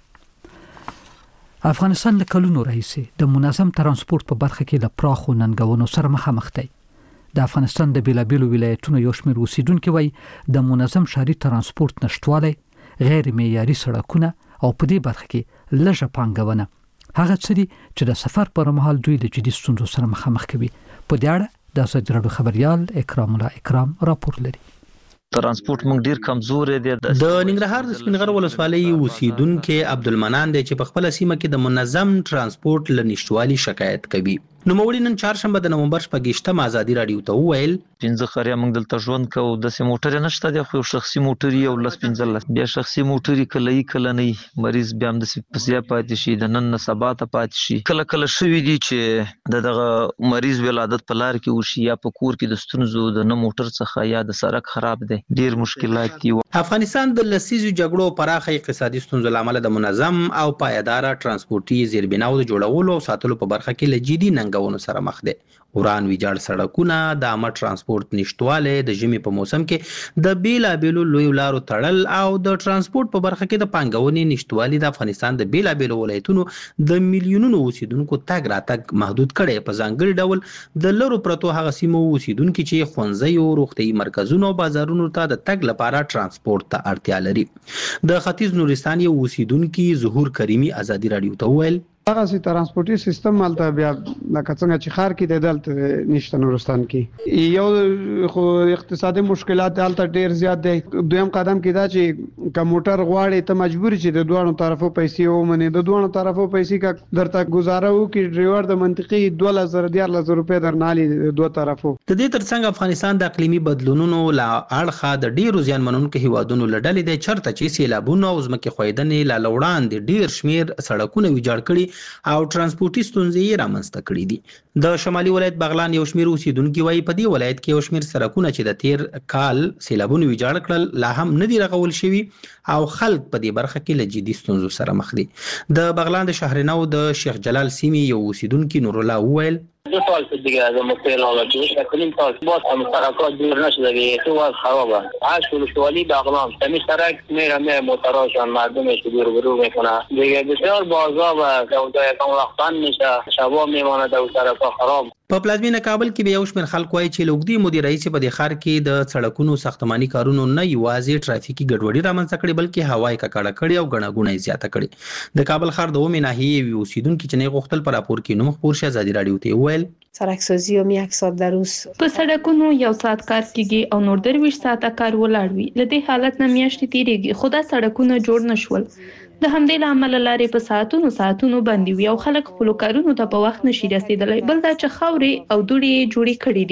افغانستان له کلونو راهیسې د منظم ترانسپورت په برخه کې له پراخو ننګونو سره مخامخ دی. د افغانستان د بیلابیلو ولایتونو یو شمېر اوسیدونکو وایي د منظم ښاري ترانسپورت نشټوالی، غیر معیاري سړکونه او په دې برخه کې لږه پانګونه هغه څه دي چې د سفر پر مهال دوی له جدي ستونزو سره مخامخ کوي. په دې اړه د ازادي راډیو خبريال اکرام الله اکرام راپور لري. ترانسپورت موږ ډیر کمزور دي. د ننګرهار د سپینغر ولسوالۍ اوسیدونکو عبدالمنان دی چې په خپل سیمه کې د منظم ترانسپورت لنیشتوالي شکایت کوي. نو موري نن چهارشنبه د نومبر شپږم ازادي راډیو ته وویل پنځه خریا موږ دلته ژوند کوو د سیم موټر نشته د خو شخصي موټر یو لس پنځه بیا شخصي موټر کله کله نه مریض بیا هم د سپسیا پاتې شي د نن سبا ته پاتې شي کله کله شوی دي چې دغه مریض ولادت په لار کې وشي یا په کور کې د ستونزو د نه موټر څخه یا د سړک خراب دي ډیر مشکلات دي. افغانستان د لسیزو جګړو پراخه اقتصادي ستونزو لامل د منظم او پایدار ترانسپورتي زیربناو د جوړولو او ساتلو په برخه کې لجدي ننګونو سره مخ دي. وران ویجاړ سړکونه، د عامه ترانسپورت نشټواله، د ژمي په موسم کې د بیلابیلو لوی لارو تړل او د ترانسپورت په برخه کې د پانګونې نشټوالي د افغانستان د بیلابیلو ولایتونو د میلیونونو اوسیدونکو تګ راتګ محدود کړي. په ځانګړي ډول د لرو پرتو هغه سیمو اوسیدونکو چې ښوونځي او روغتي مرکزونو او بازارونو ته د تګ لپاره ترانسپورت ته اړتیا لري. د ختیځ نورستان یو اوسیدونکو ظهور کریمی ازادي راډیو ته وویل هغه سي ترانسپورتي سیستم مالته بیا لکه څنګه چې خار کې د دلته نشته نورستان کې یو خو اقتصادي مشکلات دلته ډیر زیات دي. دویم قدم کې دا چې کمپیوټر غواړي ته مجبور چې د دوه طرفو پیسې ومني د دوه طرفو پیسې کا درته گزاره وکي ډرایور د منطقي دوه زره دیار لزر روپے درنالي د دوه طرفو. د دې ترڅنګ افغانستان د اقلیمي بدلونونو لا اړخه د ډیرو زیانمنونکو هیوادونو لړلې د چرته چې سیلابونه او ځمکې خویدنې لا لوړان دي ډیر شمیر سړکونه ویجاړ کړي او ترانسپورتي ستونزې رامنځته کړې دي. د شمالي ولایت بغلان یو شمیر اوسیدونکو وايي په دې ولایت کې یو شمیر سړکونه چې د تیر کال سیلابونو ویجاړ کړل لا هم نه دي رغول شوي او خلک په دې برخه کې له جدي ستونزو سره مخ دي. د بغلان د شهرنو د شیخ جلال سیمې یو اوسیدونکو نور الله وویل دو سال دیگه از مشکل آمده شکلیم تا باز هم سرکات دور نشده که تو از خرابه هشت ولسوالی بغلان تمی سرک میره میره موتراشان مردمش دور برو میکنه دیگه بسیار بازا و سودای کم وقتان میشه شبا میمانه دو سرکات خراب. په پلازمینه کابل کې به یو شمېر خلک وایي چې لوګدي مدیر رئیس په دې ښار کې د سړکونو ساختماني کارونو نه یوازې ټرافیکي ګډوډي رامنځته کړې بلکې هوایي ککړه کړې او ګڼه ګوڼه زیاته کړې. د کابل ښار د اومې ناحیې اوسیدونکو چې نه غوښتل پر راپور کې نوم خپور شي ازادي راډیو ته وویل سرکسازی هم یک ساعت در روز په سړکونو یو ساعت کار کیږي او نور درویش ساعته کار ولاړ وي. له دې حالت نه میاشتې تیریږي خو دا سړکونه جوړ نشول. د همدې لامل لارې په ساعتونو ساعتونو باندې وي او خلک خپل کارونو ته په وخت نشي رسیدلی. بل دا چې خاورې او دوړې جوړې کړې دي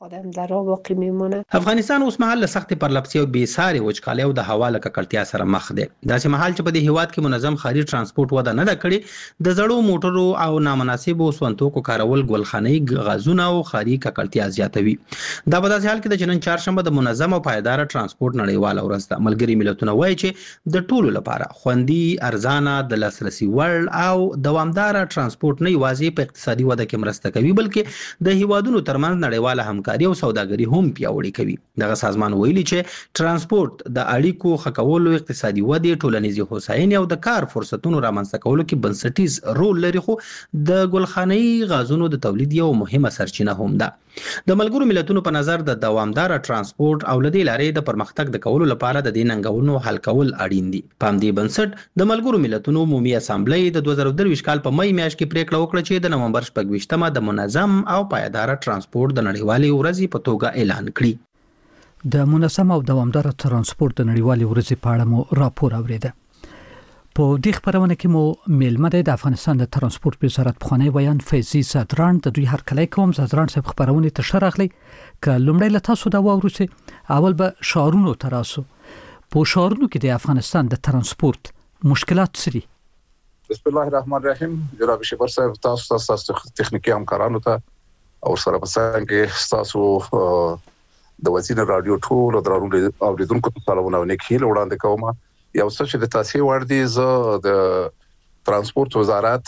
آدم در راه باقی میمونه. افغانستان اوس مهال سخت پرلپسي او بې ساري وچکالي او د هوا له ککړتیا سره مخ دی. داسې مهال چې په دې هیواد کې منظم ښاري ترانسپورت وده نه ده کړې، د زړو موټرو او نامناسبو سونتوکو کارول ګلخاني غازونه او ښاري ککړتیا زیاتوي. دا په داسې حال کې د نن چهارشنبه د منظم او پایدار ترانسپورت نړیواله ورځ ده. ملګري ملتونه وایي چې د ټولو لپاره خوندي، ارزانه، د لاسرسي وړ او دوامدار ترانسپورت نه یوازې په اقتصادي وده کې مرسته کوي، بلکې د هیوادونو ترمنځ نړیواله همکاري او سوداګري هم پیاوړې کوي. دغه سازمان ویلي چې ترانسپورت د اړیکو ښه کولو، اقتصادي ودې، ټولنیزې هوساینې او د کار فرصتونو رامنځته کولو کې بنسټیز رول لري، خو د ګلخانه‌ای غازونو د تولید یو مهمه سرچینه هم ده. د ملګرو ملتونو په نظر د دوامدار ترانسپورت او لدې لارې د پرمختګ د کولو لپاره د دې ننګونو حل کول اړین دي. په همدې بنسټ د ملګرو ملتونو عمومي اسامبلې د دوه زره درویشت کال په مې میاشت کې پریکړه وکړه چې د نومبر شپږ ویشتمه د منظم او پایدار ترانسپورت د نړیوالې ورځې په توګه اعلان کړي. د منظم او دوامدار ترانسپورت د نړیوالې ورځې په اړه مو راپور اوریده. په دې خبرونه کې مو میلمه د افغانستان د ترانسپورت وزارت پخوانی ویان فیضي زدران د دوی هرکلی کوم. زدران صاحب خبرونه ته شرغلی ک لومړی له تاسو دا واورسه اول به شارونو تراسو په شارونو کې د افغانستان د ترانسپورت مشکلات سری. بسم الله الرحمن الرحیم. جناب شبر صاحب تاسو تاسو تخنیکی همکارانو ته او سره په څنګه تاسو د وزیر رادیو ټول درونو اوریدونکو ته سلامونه او نیک هیله وړاندې کوم. یو څه چې د تاسو ور دي ز د ترانسپورت وزارت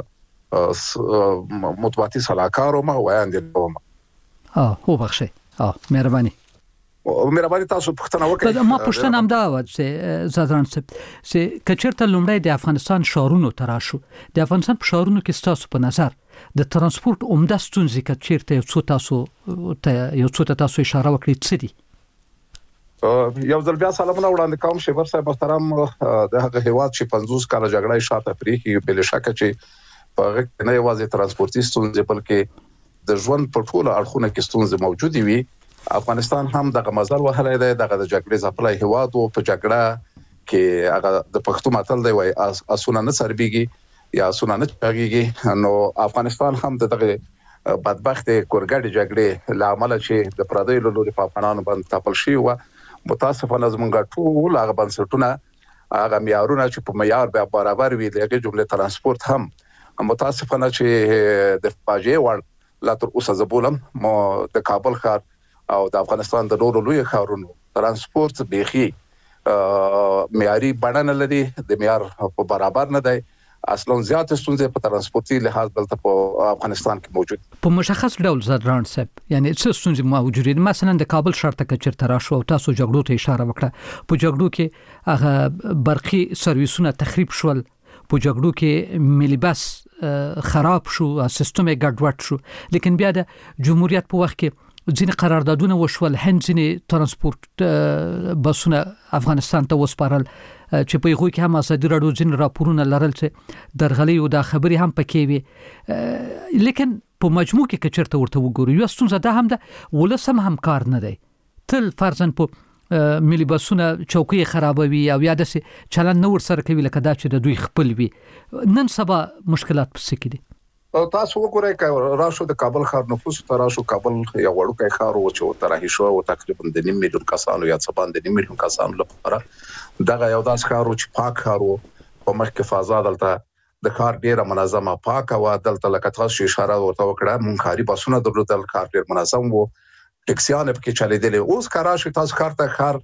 مطبوعاتي صلاحکار ما وړاندې کوم. اه هو بخښه. اه مهرباني. مهرباني تاسو پښتنه وکړئ. ما پښتنه هم دا و چې زادران صاحب چې کچرته لومړی د افغانستان شارونو تراشو د افغانستان په شارونو کې تاسو په نظر د ترانسپورت عمده ستونزې کچرته یو څه تاسو ته یو څه تاسو اشاره وکړئ څه دي؟ یو ځل بیا سلامونه وړاندې کوم. شبر صاحب محترم، د هغه هیواد چې پنځوس کاله جګړه شاته پریخي بل شک چې په هغه کې نه یوازې ترانسپورتي ستونزې بلکې د ژوند په ټوله اړخونو کې ستونزې موجود وي. افغانستان هم دغه مزل وهلای دی، دغه د جګړې ځپلای هیواد او په جګړه کې هغه د پښتو متل دی وای اسونه نه سربيږي یا اسونه نه چاغيږي. نو افغانستان هم دغه بدبخت کورګړې جګړې لامل چې د پردیو له لوري په افغانانو باندې تپل شي و متاسفانه زمونږ ټول هغه بنسټونه هغه معیارونه چې په معیار به برابر وي لکه جمله ترانسپورت هم متاسفانه چې د فاجعه وړ لا تر اوسه زبولم مو د کابل ښار او د افغانستان د ډورو لوی ښارونو ترانسپورت بيخي معیاري بڼه لري، د معیار په برابر نه دی. اصلا زیات ستونزې په ترانسپورتي لحاظ دلته په افغانستان کې موجود. په مشخص ډول زدران صاحب یعنی څه ستونزې موجود دي؟ مثلا د کابل ښار ته چیرته راشو او تاسو جګړو ته اشاره وکړه، په جګړو کې هغه برقي سرویسونه تخریب شول، په جګړو کې ملي بس خراب شو، سیستم یې ګډوډ شو، لیکن بیا د جمهوریت په وخت کې ځینې قراردادونه وشول، هند ځینې ترانسپورت بسونه افغانستان ته وسپارل چې په یوه کې هم ازادي راډیو ځینې راپورونه لرل چې درغلي او د خبري هم پکې وي. لیکن په مجموع کې کچرته ورته وګورو یو ستونزه ده هم ده ولسم هم کار نه دی. تل فرضاً په ملي بسونه چوکۍ خرابوي او یا د چلن نور سره کوي لکه دا چې د دوی خپل وي. نن سبا مشکلات پسې کې دي. تاسو وګورئ راشو د کابل ښار نفوس ته راشو. کابل یو وړوکی ښار و چې ترهي شو او تقریبا د نیم میلیون کسانو یا څه باندې نیم میلیون کسانو لپاره دغه یو داس ښار چې پاک ښار و په مخ کې فضا دلته د ښار ډیره منظمه پاک او دلته لکه تاسو اشاره ورته وکړه مونږ ښاري بسونه درلودل، ښار ډیر منظم وو، ټکسیان په کې چلیدل. اوس کاراشي تاسو ښار ته ښار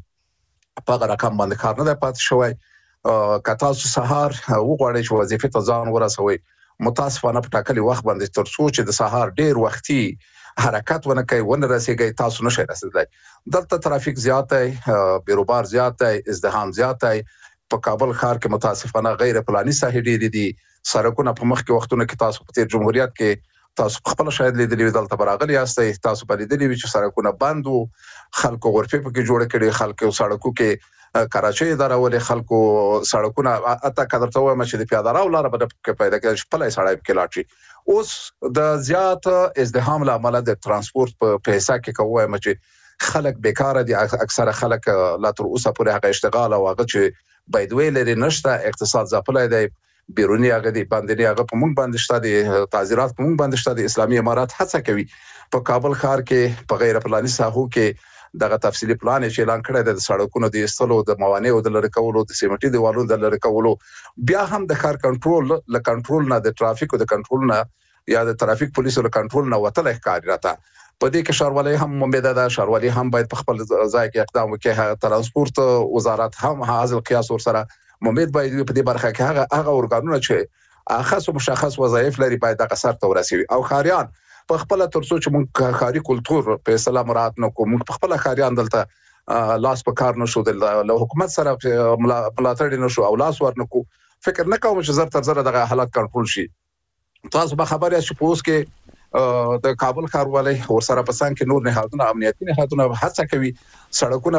په رقم باندې کار نه پات شوی. که تاسو سهار وغواړئ چې وظیفه ته ځان ورسوي متاسفانه په ټاکلي وخت باندې تر څو چې د سهار ډیر وختي حرکت ونه کوي ونه رسیږي تاسو نشئ رسیدلای. دلته ترافیک زیات دی، بیروبار زیات دی، ازدحام زیات دی. په کابل ښار کې متاسفانه غیر پلاني ساحې ډېرې دي. سړکونه په مخ کې وختونه کې تاسو په تیر جمهوریت کې تاسو خپل شاید لیدلې دلته براغلي یاستئ، تاسو په لیدلې چې سړکونه بند وو، خلکو غرفې په کې جوړ کړي، خلکو سړکو کې کراچۍ ادارولې، خلکو سړکونه اته کډرته وایم چې د پیاده راو لار به پیدا کړي خپل سړی په کې لاړ شي. اوس د زیات ازدحام لامل د ترانسپورت په پیسې کې کوم چې خلک بیکاره دي، اکثره خلک لا تر اوسه پورې هغه اشتغال او هغه چې باید ویل لري نشته، اقتصاد ځپلای دی. بیرونی هغه دی باندې هغه په مونږ باندې شته دي تعزیرات په مونږ باندې شته دي. اسلامي امارات هڅه کوي په کابل ښار کې په غیر پلاني ساحو کې دغه تفصیلی پلان چې اعلان کړی د سړکونو د استلو د موانعو د لری کولو د سیمټي دیوالونو د لری کولو بیا هم د ښار کنټرول ل کنټرول نه د ترافیک او د کنټرول نه یا د ترافیک پولیسو له کنټرول نه وتل ښکاري راته. په دې کې ښاروالي هم امیده ده ښاروالي هم باید په خپل ځای کې اقدام وکړي. ترانسپورت وزارت هم حاصل قیاس ور سره امید باید په دې برخه کې هغه هغه ارګانونه چې خاص او مشخص وظایف لري باید د قصر ته ورسوي او خاریان په خپل ترڅو چې موږ خاري کلچر په اصطلاح مراد نه کوم په خپل خاریان دلته لاس په کار نشو د حکومت سره ملاتړ نشو او لاس ورنکو فکر نه کوم چې زر تر زر دغه حالت کنټرول شي. تاسو به خبرې چې پوس کې د کابل ښاروالۍ ور سره په څنګ کې نور نهادونه امنیتي نهادونه هڅه کوي سړکونه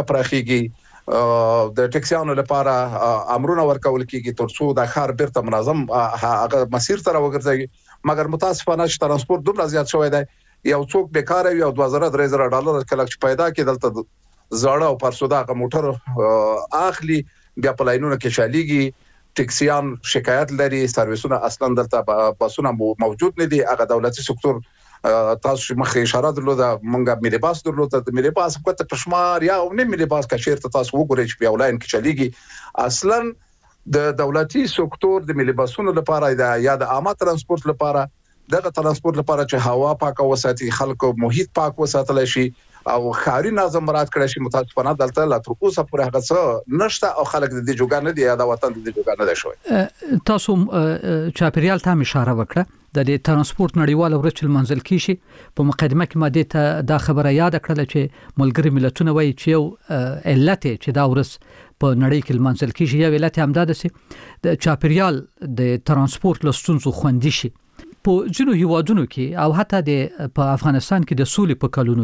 پراخيږي د ټیکسیانو لپاره امرونه ورکول کیږي ترڅو د ښار بیرته منظم هغه مسیر تر وګرځي. مګر متاسفانه چې ترانسپورت دومره زیات شوی دی یو څوک بیکاره وي او دوه زره درې زره ډالر کله چې پیدا کې دلته زړه او پرسودا غ موټر اخلي بیا په لاینونو کې شاليږي. ټیکسیان شکایت لري سرویسونه اصلا دلته باسونه موجود نه دي. هغه دولتي سکتور تاسو مخه اشاره درلوده مونږه ملي باس درلوده د ملي باس په تشمار یا نه ملي باس کا شیرته تاسو وګورئ چې په لاین کې چلیږي. اصلا د دولتي سکتور د ملي باسونو لپاره یا د عامه ترانسپورت لپاره دغه ترانسپورت لپاره چې هوا پاکه وساتي خلکو محیط پاک وساتل شي او خاري نظم مراد کړی شي. متاسفانه دلته لا تر اوسه پورې هغه څه نشته او خلک د دې جوګان نه دی یا د وطن د دې جوګان نه دی شوی. تاسو چاپیریال ته اشاره وکړه د ترانسپورت نړیوال ورچل منزل کیشي په مقدمه کې ماده ته دا خبره یاد کړل چې ملګری ملتونه وایي چې یو علت چې دا ورس په نړۍ کې منزل کیشي یو علت هم دا ده چې د چاپیریال د ترانسپورت لستونزو خوندي شي. په ځینو هیوادونو کې او حتی د په افغانستان کې د سولې په کلونو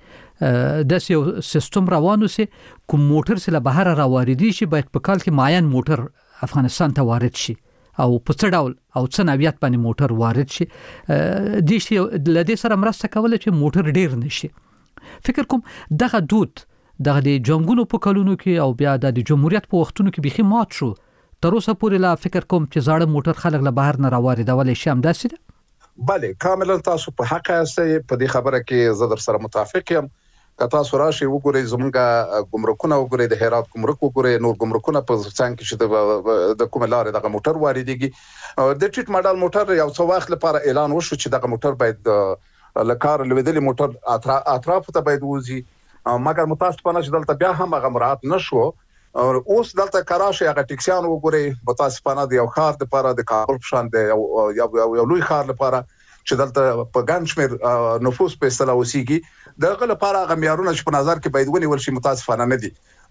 کې د یو سیستم روانو سي کوم موټر سره بهر راوړي شي باید په کال کې معین موټر افغانستان ته وارد شي او په څه ډول او څه نوعیت باندې موټر وارد شي. د دې لدې سره مرسته کوله چې موټر ډیر نشي. فکر کوم دغه دود دغه د جنگونو په کلونو کې او بیا د جمهوریت په وختونو کې بيخي مات شو. تر اوسه پورې لا فکر کوم چې زاړه موټر خلک له بهر نه راوړي شي هم داسې ده. بله کاملا تاسو په حق یاستئ په دې خبره کې زه در سره متفق یم. که تاسو راشي وګورئ زمونږه ګمرکونه وګورئ د هرات ګمرک وګورئ نور ګمرکونه په څنګه کې چې د کوم لارې دغه موټر واردېږي د ټیټ ماډل موټر یو څو وخت لپاره اعلان وشو چې دغه موټر باید لکار لویدلې موټر اطراف ته باید وځي مګر متاسفانه چې دلته بیا هم هغه مراعات نشو. اوس دلته کراشه هغه ټیکسیان وګورئ متاسفانه د یو ښار لپاره د کابل په شان د یو لوی ښار لپاره چې دلته په ګڼ شمېر نفوس په اصطلاح اوسېږي دغه لپاره هغه معیارونه چې په نظر کې باید ونیول شي متاسفانه نه دي.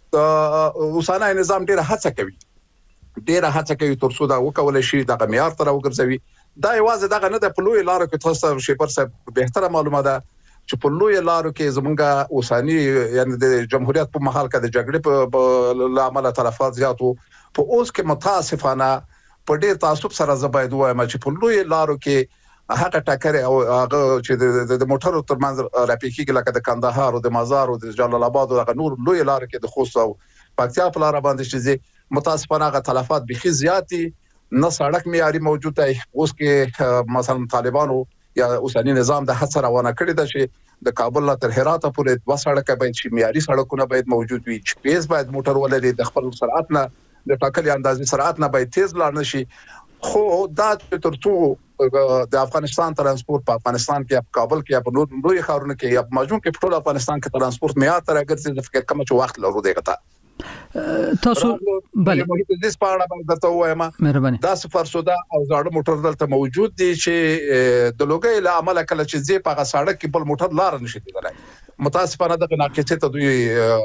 اوسانه نظام ډیره هڅه کوي ډیره هڅه کوي ترڅو دا وکول شي دغه معیار تر وګرځوي. دا یوازې دغه نه د پلوې لارو کې تاسو شیپر صاحب بهتره معلومه ده چې په لوی لارو کې زمونږه اوساني یعنی د جمهوریت په محل کې د جګړې په لامل تلفات زیاتو په اوس کې متاسفانه په ډېر تعصب سره زباید وایم چې په لوی لارو کې هغه ټاکر او هغه چې د موټرو ترمنځ راپیکي لکه د کندهار او د مزار او د جلال آباد او نور لوی لارو کې د خوست او پکتیا په لار باندې چې متاسفانه هغه تلفات بيخي زیاتی نه سړک معیاري موجود دی. اوس کې مثلا طالبانو یا اوسنی نظام د هڅه روانه کړی ده چې د کابل تر هرات پورې دوه سړکه باید چې معیاري سړکونه باید موجود وي چې پیس باید موټر ولري د خپل سرعت نه د ټاکلي اندازې سرعت نه باید تیز لاړ نشي. خو دا ترڅو د افغانستان ترانسپورت په افغانستان کې په کابل کې په نور لوی ښارونو کې یا په مجموع کې په ټول افغانستان کې ترانسپورت معیار تر اګرځي د فکر کوم چې وخت لرو دی غته تاسو بله د دې سپاړه باندې ته وایم مهرباني دا سفر سودا او زاړه موټر دلته موجود دي چې د لوګي له عمل کله چې زی په سړک کې بل موټر لار نشي تللی. متاسفانه د ناقصه ته دوی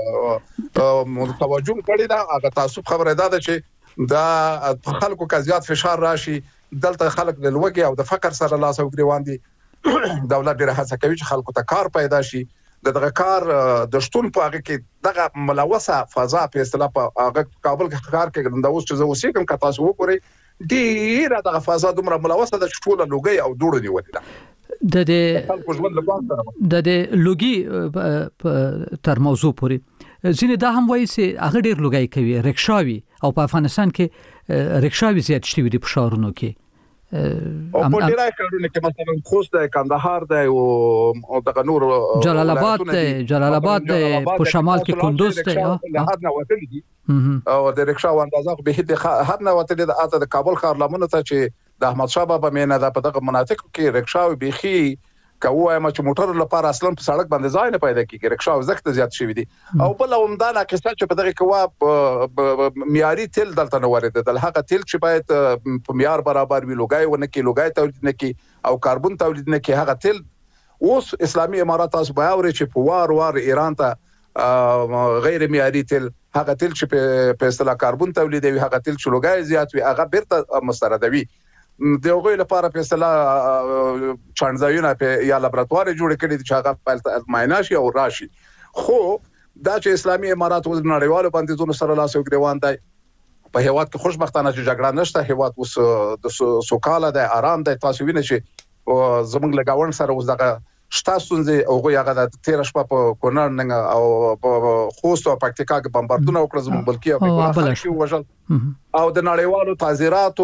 توجه کړی دا هغه تاسو خبره ده چې دا خلکو کا زیات فشار راشي دلته خلک د لوګي او د فقر سره لاس او ګریوان دي. دولت ډیره هڅه کوي چې خلکو ته کار پیدا شي دغه کار د شتون په هغه کې دغه ملوثه فضا په اصطلاح په هغه کابل کې کار کې د اوس چې زه اوسېږم که تاسو وګورئ ډیره دغه فضا دومره ملوثه د ټول لوګي او دوړو نیولې ده. د د د لوګي تر موضوع پورې ځینې دا هم وایي چې هغه ډېر لوګي کوي رکشاوي او په افغانستان کې رکشاوي زیات شوي دي په ښارونو کې او په ډیرای کارونه کې مثلا خوست د کندهار د او دغه نور جلال آباد جلال آباد په شمال کې کندوز ته حد نه وتلي دي او د رکشا اندازه به د حد نه وتلي د اته د کابل ښار لمنه ته چې د احمد شاه بابا مینه د په دغه مناطق کې رکشاوي بيخي کوه ما چې موټر لپاره اصلا په سړک باندې ځای نه پیدا کیږي رکشا زکت زیات شوی دي او بل همدانه قصه چې په دغه کوه معیاري تیل دلته نه ورده د هغه تیل چې باید په معیار برابر وي لوګای ونه کې لوګای تولید نه کې او کاربن تولید نه کې هغه تیل اوس اسلامي امارات تاسو بیاوري چې په وار وار ایران ته غیر معیاري تیل هغه تیل چې په اصطلاح کاربن تولیدوي هغه تیل چې لوګای زیات وي هغه بیرته مستردوي دغه لپاره په اصطلاح چانځایونه په یا لابراتوار جوړ کړي چې هغه په مایناشي او راشي خو دا چې اسلامي امارات ول نړیوالو بندیزونو سره لاس یو ګریوان دی په هیواد کې خوشبختانه چې جګړه نشته هیواد اوس د سوکاله دی آرام دی تاسو وینئ چې زمونږ لګاون سره اوس دغه شتاسونځي او هغه د تیر شپه په کونړ نه او په خوست او پکتیکا کې بمباردونه وکړل زموږ بلکې او په خلک وژل او د نړیوالو تعزیراتو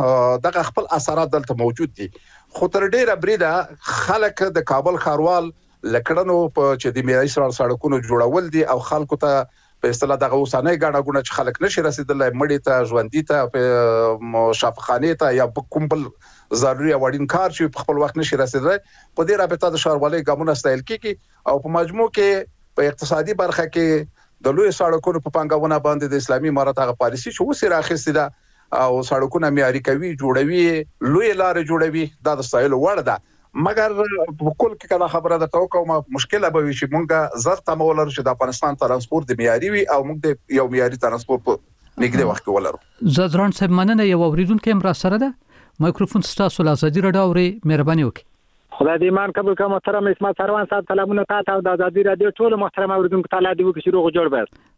دغه خپل اثرات دلته موجود دي خو تر ډیره بریده خلک د کابل ښاروال لکړنو په چې د میراث سړکونو جوړول دي او خلکو ته په اصطلاح دغه اوسانه غاڼه غونه چې خلک نشي رسیدلای مړی ته ژوندۍ ته په شفاخانه ته یا کوم بل ضروري وړین کار چې په خپل وخت نشي رسیدلای په دې رابطه د ښاروالۍ ګامونه استایل کیږي او په مجموع کې په اقتصادي برخه کې د لوی سړکونو په پنګاونه باندې د اسلامي امارات هغه پالیسي چې وسره اخیستې ده او سړکونه معیاري کوي جوړوي لوی لارې جوړوي دا د استایل وړ ده مګر په کل کې کله خبره ده توقع مشکله به وي چې مونږه زر تمولر چې د افغانستان ترانسپورت د معیاري وي او موږ د یو معیاري ترانسپورت په نګدي وخت کې ولرو زدران صاحب مننه یو اوریدونکو هم را سره ده مایکروفون ستاسو له ازادي رادیو اوري مهرباني وکړئ خدای دې ایمان قبول کړه محترم اسمت سروان صاحب سلامونه تاسو او د ازادي رادیو ټول محترم اوریدونکو ته لا دی وکړي شروع جوړ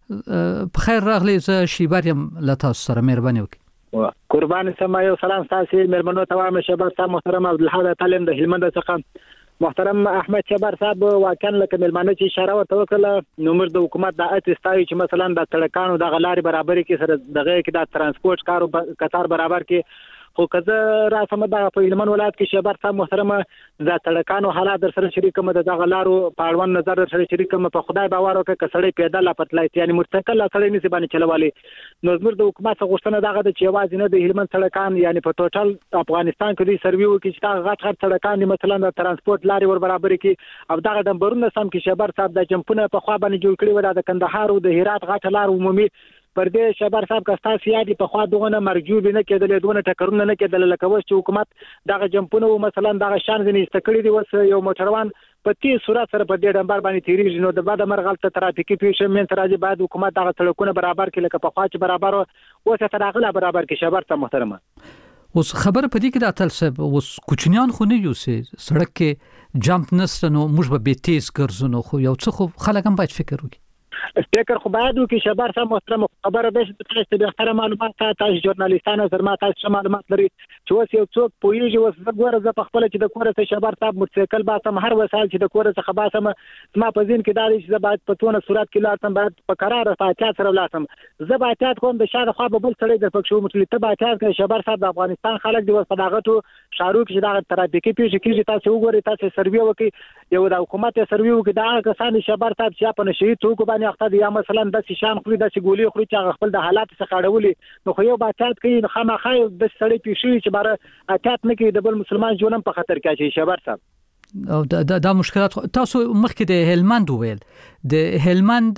بیر په خیر راغلی زه شیباریم له تاسو سره مهرباني وکړئ قربان سما یو سلام تاسو مرمنو توام شبر صاحب محترم عبدالحاد تعلیم د هلمند څخه محترم احمد شبر صاحب واقعا لکه ملمانه چې اشاره ورته وکړه نو موږ د حکومت د اتستای چې مثلا د سړکانو د غلاري برابرۍ کې سره دغه کې د ترانسپورت کارو کتار برابر کې خو کزه را سم د په هلمند ولایت کې شبر صاحب محترم د سړکانو حالات در سره شریک کوم د غلارو په اړوند نظر در سره شریک کوم په خدای باور وکړه کسړې پیدا لا پټلای یعنی مستقل سړې نسی باندې چلوالي نو زموږ د حکومت څخه غوښتنه دغه د چواز نه د هلمند سړکان یعنی په ټوټل افغانستان کې د سرویو کې چې غټ غټ سړکان مثلا د ترانسپورت لاري ور برابر کې او دغه ډمبرونه سم کې شبر صاحب د جمپونه په خوا باندې جوړ کړی و د کندهار او د هرات غټ لار عمومي پر دې شبر صاحب کستا سیادي په خوا دغه مرجوب نه کېدل دونه ټکرونه نه کېدل لکه وس چې حکومت دغه جمپونه مثلا دغه شان ځنې استکړي دي وس یو موټروان په تی صورت سره په دې ډمبر باندې تیریږي نو د بعد مرغلته ترافیکي پیښه من تراځي بعد حکومت دغه سړکونه برابر کړي لکه په خوا چې برابر وسه تراغله برابر کې شبر ته محترمه اوس خبر په دې کې د اتل صاحب اوس کوچنیان خو نه یو سي سړک کې جمپ نستنو موږ به تیز ګرځونو خو یو څه خو خلک هم باید فکر وکړي فکر خو باید وکړي شبر صاحب محترم خبره ده چې تاسو د اختر معلومات تاسو ژورنالیستانو سره ما تاسو معلومات لري چې اوس یو څوک پوهیږي اوس زګوره ز په خپل چې د کور څخه شبر صاحب موټرسایکل با سم هر وسایل چې د کور څخه با سم ما په ځین کې دا چې باید په تونه صورت کې لاتم باید په قرار فاتحه سره لاتم زه باید کوم د شاده خو بل سړی د پښو مټلې ته باید کې شبر صاحب د افغانستان خلک د وسپداغتو شارو کې دا ترافیکي پیښه کې تاسو وګورئ تاسو سروي وکړي یو د حکومت سروي وکړي دا کسان شبر صاحب چې په نشي توګه باندې اخته یا مثلا د شام خوري د ګولې خوري چې خپل د حالات څخه اړولې نو خو یو بچات کوي نو خامخا د سړی پیښې چې بار اتات نه کوي د بل مسلمان ژوند په خطر کې شي شبر صاحب او دا د مشکلات تاسو مخکې د هلمند ویل د هلمند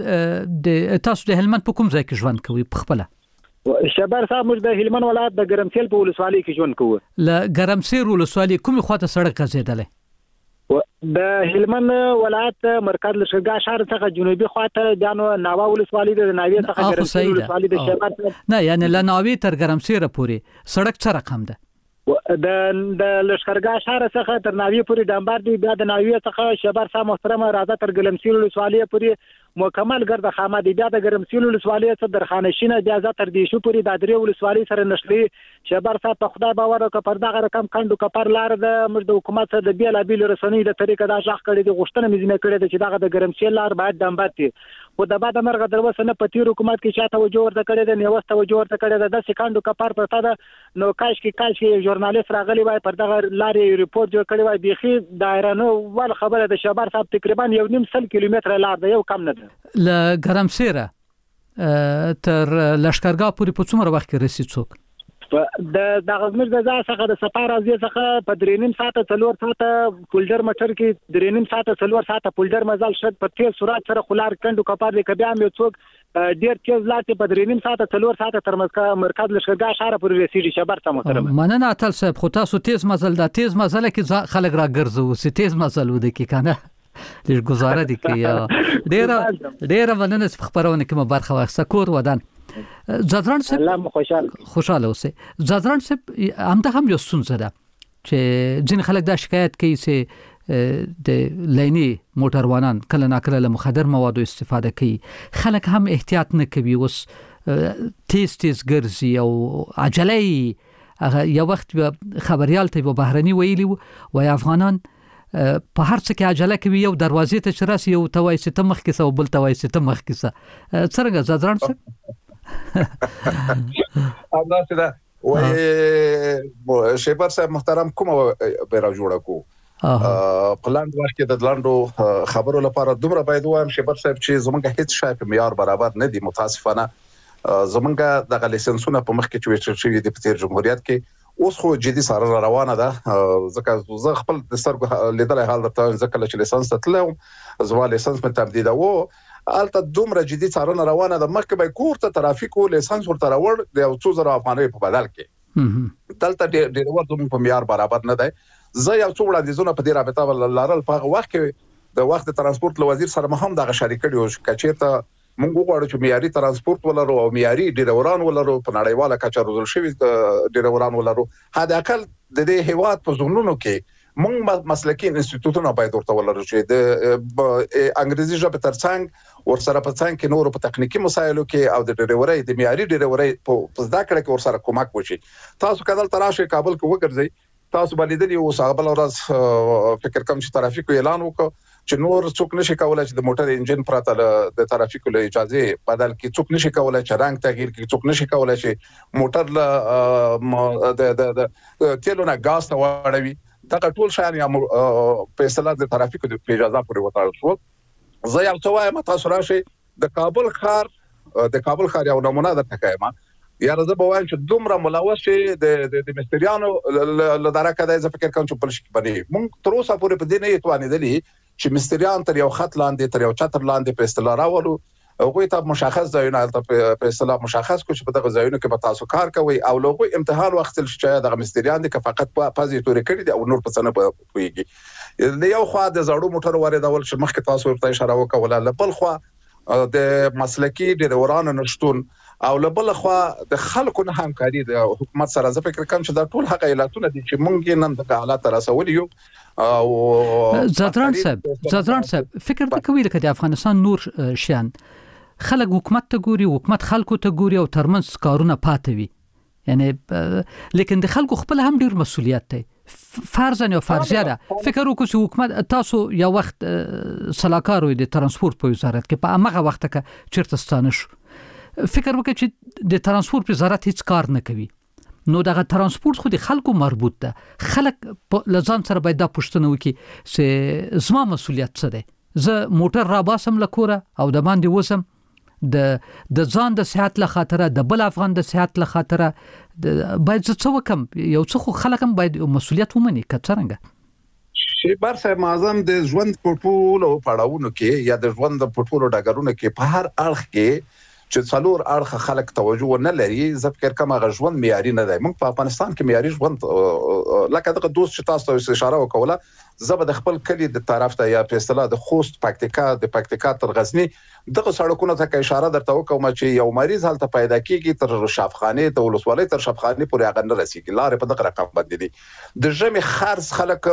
د تاسو د هلمند په کوم ځای کې ژوند کوي په خپل شبر صاحب موږ د هلمند ولایت د ګرمسیل په ولسوالۍ کې ژوند کوو ل ګرمسیر ولسوالۍ کومه خواته سړک غځیدلې د هلمند ولایت مرکز لشګا شهر څخه جنوبي خواته دانو ناوا ولسوالۍ د ناوی څخه ګرمسیر ولسوالۍ د شبر نه یعنی ل ناوی تر ګرمسیر پورې سړک څه رقم ده د د لشکرګا شهر څخه تر ناوی پورې ډمبار دی بیا د ناوی څخه شبر صاحب محترم راځه تر ګرمسیر ولسوالۍ پورې مکمل ګرد خامه دی بیا د ګرمسیر ولسوالۍ څخه درخانشینه بیا ځه تر دیشو پورې د درې ولسوالۍ سره نشلي شبر صاحب په خدای باور وکړه پر دغه رقم کندو کپر لار د مرد حکومت سره د بیل بیل رسنۍ د طریقې دا ځخ کړي د غشتنه مزینه کړي چې دغه د ګرمسیر لار باید دمبار دي خو د بعد مرغه در وسه نه پتی حکومت کې چاته توجه ورته کړی د نیوسته توجه ورته کړی د سکندو کپار پرتا ده نو کاش کې کاش کې ژورنالیست راغلی وای پر دغه لارې ریپورت جوړ کړی وای بيخي دایره نو ول خبره د شبر صاحب تقریبا یو نیم سل کیلومتر لار ده یو کم نه ده ل ګرمسیره تر لشکرګاه پورې په څومره وخت کې رسید څوک د دغه زموږ د ځای څخه د سفر از څخه په درې نیم ساعت څلور ساعت پولډر موټر کې درې نیم ساعت څلور ساعت پولډر مزل شد په تیز سرعت سره خلار کندو کپار د کبیا مې څوک ډیر تیز لاته په درې نیم ساعت څلور ساعت تر مرکز لشکرګاه شهر پورې رسیدي شبر ته محترم مننه اتل صاحب خو تاسو تیز مزل دا تیز مزل کې خلک را ګرځو سي تیز مزل ودی کې کنه لږ گزاره دي کې ډیر ډیر مننه خبرونه کې ما برخه واخسته کور ودان زادران صاحب الله خوشاله خوشاله اوسه زادران صاحب همدا هم یو ستونزه ده چې ځین خلک دا شکایت کوي چې د لینی موټروانان کله ناکله له مخدر موادو استفاده کوي خلک هم احتیاط نه کوي اوس تیز تیز ګرځي او عجله یو وخت خبريال ته بهرني ویلی و افغانان په هر څه کې عجله کوي یو دروازې ته چرسي یو توای چې تمخ کې سو بل توای چې تمخ کې سه څنګه زادران صاحب الله سره وای شیبر صاحب محترم کومه بیره جوړه کو پلان ورکې د لاندو خبرو لپاره دومره باید وایم شیبر صاحب چې زمونږ هیڅ شای په معیار برابر نه دي متاسفانه زمونږ د لیسنسونو په مخ کې چې چې د پتیر جمهوریت کې اوس خو جدي سره روانه ده ځکه زه خپل د سترګو لیدل حال درته ځکه چې لیسنس تلم زما لیسنس په تبدیل وو الته دومره جدي سره روانه ده مخکې به کور ته ترافیک او لیسنس ورته راوړ د یو څو زره افغانۍ په بدل کې دلته ډېر ورته په معیار برابر نه ده زه یو څو وړاندیزونه په دې رابطه لرل په وخت کې د وخت ترانسپورت وزیر سره هم دغه شریک کړي کچېرته موږ غواړو چې معیاري ترانسپورت ولرو او معیاري ډیروران ولرو په نړیواله کچه روزل شوی ډیروران ولرو هدا اقل د دې هیواد په زونونو کې موږ مسلکي انسټیټیوټونه باید ورته ولرو چې د انګریزي ژبه ترڅنګ ورسره په څنګ کې نور په تخنیکی مسایلو کې او د ډیروري د معیاري ډیروري په ځدا کړه کې ورسره کومک وشي تاسو کله تراشه کابل کې وګرځي تاسو باندې د یو صاحب ورځ فکر کوم چې ترافیک اعلان وکړ چې نور څوک نشي کولای چې د موټر انجن پراته د ترافیکو له اجازه بدل کې څوک نشي کولای چې رنگ تغییر کې څوک نشي کولای چې موټر له د د تیلو نه غاز ته واړوي دا ټول شان یا په اصطلاح د ترافیکو د اجازه پورې وتاړل شو زه یو څه وایم تاسو راشي د کابل ښار د کابل ښار یو نمونه درته کایم یا زه به وایم چې دومره ملوث د د مستریانو له درکه د فکر کوم چې بل شي باندې مونږ تر اوسه پورې په دې نه یتوانېدلی چې مستریان تر یو خط لاندې تر یو چتر لاندې په اصطلاح راولو هغه ته مشخص ځایونه په اصطلاح مشخص کو چې په دغه ځایونو کې به تاسو کار کوي او لوګو امتحان وخت چې دغه مستریان دي که فقط په پازیټوري کړی دي او نور په څنګه پويږي د یو خوا د زړو موټر واردول چې مخکې تاسو ورته اشاره وکوله لبل خوا د مسلکی ډیرورانو نشټون او لبل خوا د خلکو نه همکاري د حکومت سره زه فکر کوم چې دا ټول حق علتونه دي چې مونږ نن د حالات رسول یو او زادران صاحب زادران صاحب فکر ته کوي لکه د افغانستان نور شان خلک حکومت ته ګوري حکومت خلکو ته ګوري او ترمنځ کارونه پاتې وي یعنی لیکن د خلکو خپل هم ډیر مسولیت دی فرضاً یا فرضیه ده فکر وکړو چې حکومت تاسو یو وخت سلاکار وي د ترانسپورت په وزارت کې په هغه وخت کې چیرته ستانه شو فکر وکړئ چې د ترانسپورت وزارت هیڅ کار نه کوي نو دغه ترانسپورت خو د خلکو مربوط ده خلک لزان سره باید دا پوښتنه وکړي چې زما مسولیت څه دی زه موټر را باسم لکوره او د باندې وسم د د ځان د صحت له خاطره د بل افغان د صحت له خاطره باید څه وکم یو څه خو خلک هم باید مسولیت ومني کڅرنګ شي بار صاحب معظم د ژوند په ټولو پړاوونو کې یا د ژوند په ټولو ډګرونو کې په هر اړخ کې چې څلور اړخ خلک توجه نه لري زه فکر کوم هغه ژوند معیاري نه دی موږ په افغانستان کې معیاري ژوند لکه دغه دوست چې تاسو اشاره وکوله زه به د خپل کلی د طرف ته یا په اصطلاح د خوست پکتیکا د پکتیکا تر غزنی دغه سړکونو ته اشاره درته وکوم چې یو مریض هلته پیدا کیږي تر شفخانه ته ولسوالۍ تر شفخانه پورې هغه نه رسیږي لارې په دغه رقم باندې دي د جمع خرڅ خلک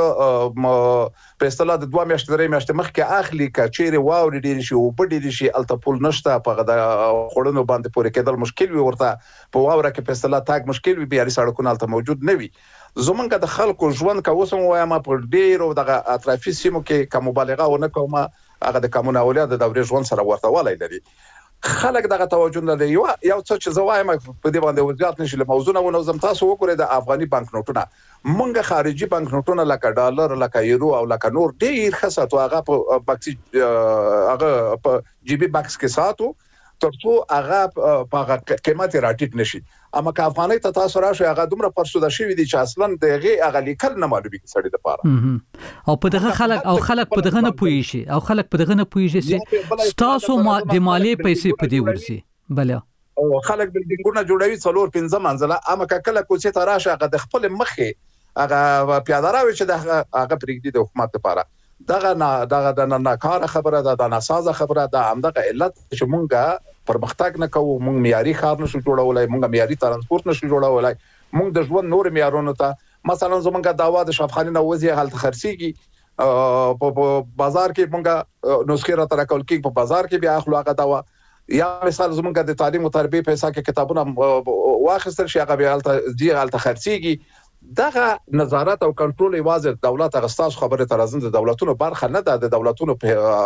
په اصطلاح د دوه میاشتې درې میاشتې مخکې اخلي کچېره واوري ډیر شي او په ډیر شي الته پول نشته په د خړونو باندې پورې کېدل مشکل وي ورته په واوره کې په اصطلاح تاګ مشکل وي بیا سړکونه الته موجود نه وي زمونږ د خلکو ژوند کا اوسم وایم په ډیرو دغه اطرافي سیمو کې کوم مبالغه ونه کومه هغه د کمون اولیا د دورې ژوند سره ورته والای لري خلک دغه توجه نه لري یو یو څه چې زوایم په دې باندې وضاحت نشي له موضوع نه ونوزم تاسو وګورئ د افغاني بانک نوټونه مونږه خارجي بانک نوټونه لکه ډالر لکه یورو او لکه نور ډیر خاصه او هغه په باکسي هغه په جی بي باکس کې ساتو ترڅو هغه په قیمت راټیټ نشي اما که افغاني ته تاسو راشي هغه دومره پرسوده شوی دي چې اصلا دغه هغه لیکل نه معلومي سړي د پاره او په دغه خلک او خلک په دغه نه پويشي او خلک په دغه نه پويشي چې تاسو ما د مالی پیسې په دی ورسي بل او خلک بلډینګونه جوړوي څلور پنځه منزله اما که کله کوڅه ته راشي هغه د خپل مخه هغه پیاده راوي چې د هغه پرېږدي د حکومت لپاره دغه نه دغه د ناکاره خبره ده د ناسازه خبره ده همدغه علت چې مونږه پرمختګ نه کوو مونږ معیاري ښار نشو جوړولای مونږ معیاري ترانسپورت نشو جوړولای مونږ د ژوند نور معیارونو ته مثلا زمونږه داوا د شفاخانه نوځي حالت خرسيږي په بازار کې مونږه نسخه را تر کول کې په بازار کې بیا اخلاق داوا یا مثال زمونږه د تعلیم او تربیه پیسې کې کتابونه واخیستل شي هغه بیا حالت دی حالت خرسيږي دغه نظارت او کنټرول ایواز دولت غستاس خبره تر ازن د دولتونو برخه نه ده د دولتونو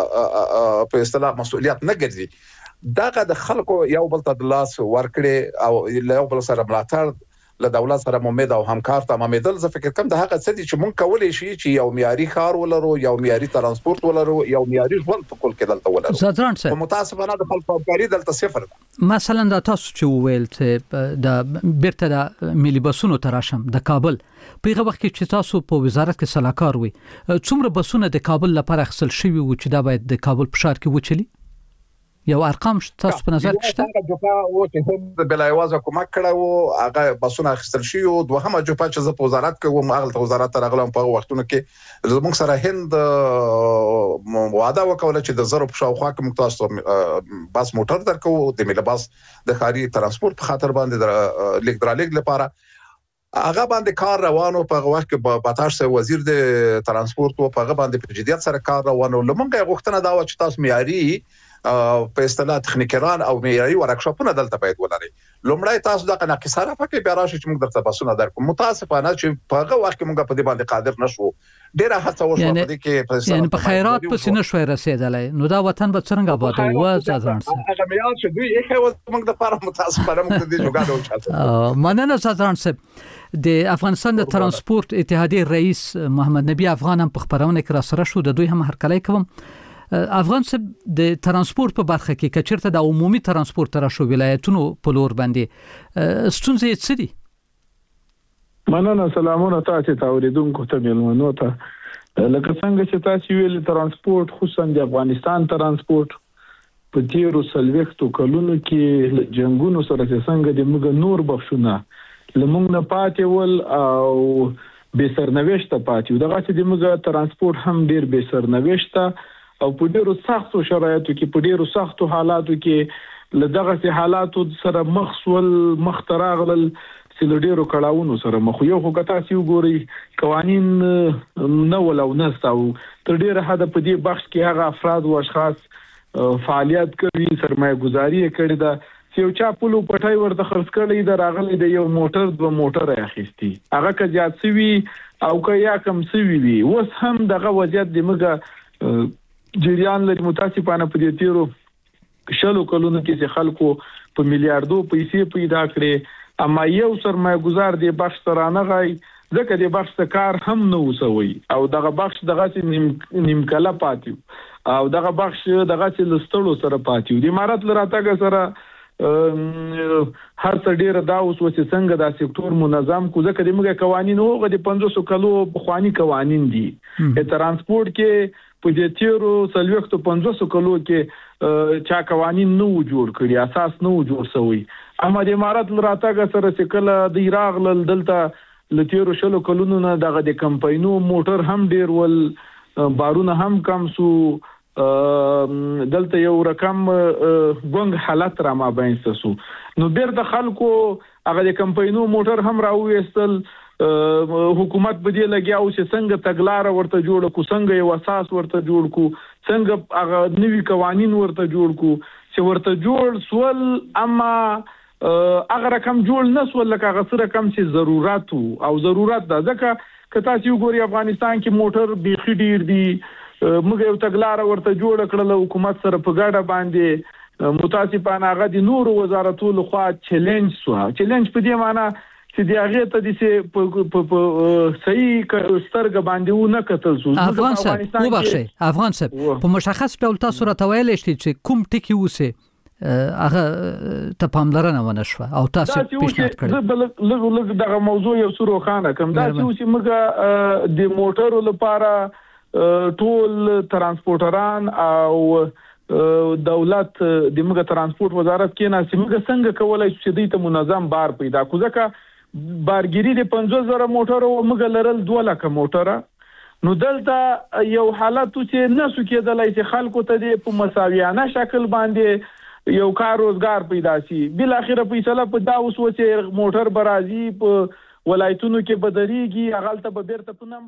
په اصطلاح مسؤلیت نه ګرځي دغه د خلکو یو بل ته لاس ورکړي او یو بل سره ملاتړ له دولت سره امید او همکار ته امید زه فکر کوم د هغه څه چې مونږ کولای شي چې یو معیاري ښار ولرو یو معیاري ترانسپورت ولرو یو معیاري ژوند په کول کې دلته ولرو زادران څه متاسفانه د خلکو همکاري دلته صفر ده مثلا د تاسو چې ویل ته د بیرته د ملي بسونو تراشم د کابل په هغه وخت کې چې تاسو په وزارت کې صلاحکار وي څومره بسونه د کابل لپاره خپل شوی و چې دا باید د کابل په ښار کې وچلی یو ارقام تاسو په نظر کې شته جوپا و چې د بلایوازه کومک کړو هغه بسونه خستل شي او دوهمه جوپا چې په وزارت کې و مغل وزارت ترغلم په وختونو کې زموږ سره هند وعده وکوله چې د زرو په شاوخوا کې موږ تاسو بس موټر درکو د ملي بس د خاري ترانسپورت په خاطر باندې لیک درلیک لپاره هغه باندې کار روانو په وخت کې باتاش سه وزیر د ترانسپورت او په هغه باندې په جديت سره کار روانو لمونږه غوښتنه دا و چې تاسو معیاري په اصطلاح تخنیکران او معیاري ورکشاپونه دلته باید ولري لومړی تاسو د قناقصاره فکر بیا راشي چې موږ درته بسونه درکو متاسفانه چې په هغه وخت کې موږ په دې باندې قادر نشو ډیره هڅه وشوه په دې کې یعنی په خیرات پس نه شوي رسیدلای نو دا وطن به څنګه آباد و زادران سره هغه معیار چې دوی یې خو موږ د پاره متاسفانه موږ دې جوګاډو چاته مننه زادران سره د افغانستان د ترانسپورت اتحادیه رئیس محمد نبی افغان هم په خبرونه کې را سره شو د دوی هم هرکلی کوم افغان سب د ترانسپورت په برخه کې کچرته د عمومي ترانسپورت تر شو ولایتونو په لور باندې ستونزې څه دي مننه سلامونه تاسو ته اوریدونکو ته ملمنو ته لکه څنګه چې تاسو ویل ترانسپورت خصوصا د افغانستان ترانسپورت په تیرو سلويختو کلونو کې جنگونو سره څنګه د موږ نور بخښونه لمونږ نه پاتې ول او به سرنوشت پاتې دغه چې د موږ ترانسپورت هم ډیر به سرنوشت او په ډیرو سختو شرایطو کې په ډیرو سختو حالاتو کې لدغه حالاتو سره مخسول مختراغل چې ډیرو کړهونو سره مخ یو خو کتا سی وګوري قوانين نه ولو نستاو تر ډیره حد په دې بخش کې هغه افراد او اشخاص فعالیت کوي سرمایه گذاري کړي دا چې یو چا پلو پټای ورته خرڅ کړي دا راغلي د یو موټر دو موټر اخیستي هغه که زیات سوي او که یا کم سوي وي اوس هم دغه وضعیت د موږ جریان لري متاسفانه په دې تیرو شلو کلونو کې چې خلکو په میلیارډو پیسې پیدا کړې اما یو سرمایه گذار دی بخش ترانه غي ځکه د بخش کار هم نه وسوي او دغه بخش دغه نیم نیم کله پاتیو او دغه بخش دغه چې لستړو سره پاتیو د امارات لراتګه سره هر څه ډیر دا اوس چې څنګه دا سکتور منظم کو ځکه د موږ قوانين اوغه د پنځوس کلو بخوانی قوانين دي د ترانسپورت کې په دې تیرو سلويختو پنځوس کلو کې چا قوانين نو جوړ کړی اساس نو جوړ شوی اما د امارات لراتګه سره چې کله د ایراغ دلته لتیرو شلو کلونو نه دغه د کمپاینو موټر هم ډیر ول بارونه هم کم سو دلته یو رقم ګونګ حالت را ما بینسته سو نو بیر د خلکو هغه د کمپاینو موټر هم راوېستل حکومت به دې لګیا او چې څنګه تګلار ورته جوړ کو څنګه یو اساس ورته جوړ کو څنګه هغه نوی قوانين ورته جوړ کو چې ورته جوړ سول اما هغه رقم جوړ نه سول لکه هغه سره کم چې ضرورت او ضرورت ده ځکه کته چې وګوري افغانستان کې موټر بيخي ډیر دي موږ یو تګلار ورته جوړ کړل حکومت سره په ګډه باندې متاسفانه هغه د نورو وزارتونو خوا چیلنج سو چیلنج په دې معنی چې د هغه ته د په صحیح سترګ باندې و نه کتل سو افغان صاحب وبخښئ افغان صاحب په مشخص ډول تاسو راته ویلی شئ چې کوم ټکی اوسه هغه ته پاملرنه ونه شوه او تاسو پیشنهاد کړی لږ لږ دغه موضوع یو څه روښانه کوم دا چې موږ د موټرو لپاره ټول ترانسپورټران او دولت د موږ ترانسپورت وزارت کې نه چې موږ څنګه کولای شو چې د منظم بار پیدا کو ځکه بارګيري د پنځوس زره موټرو موږ لرل دوه لک موټره نو دلته یو حالت چې نسو کېدلای چې خلکو ته د په مساویانه شکل باندې یو کار روزګار پیدا شي بل اخره فیصله په دا اوس و چې موټر برازي په ولایتونو کې بدريږي هغه ته به بیرته په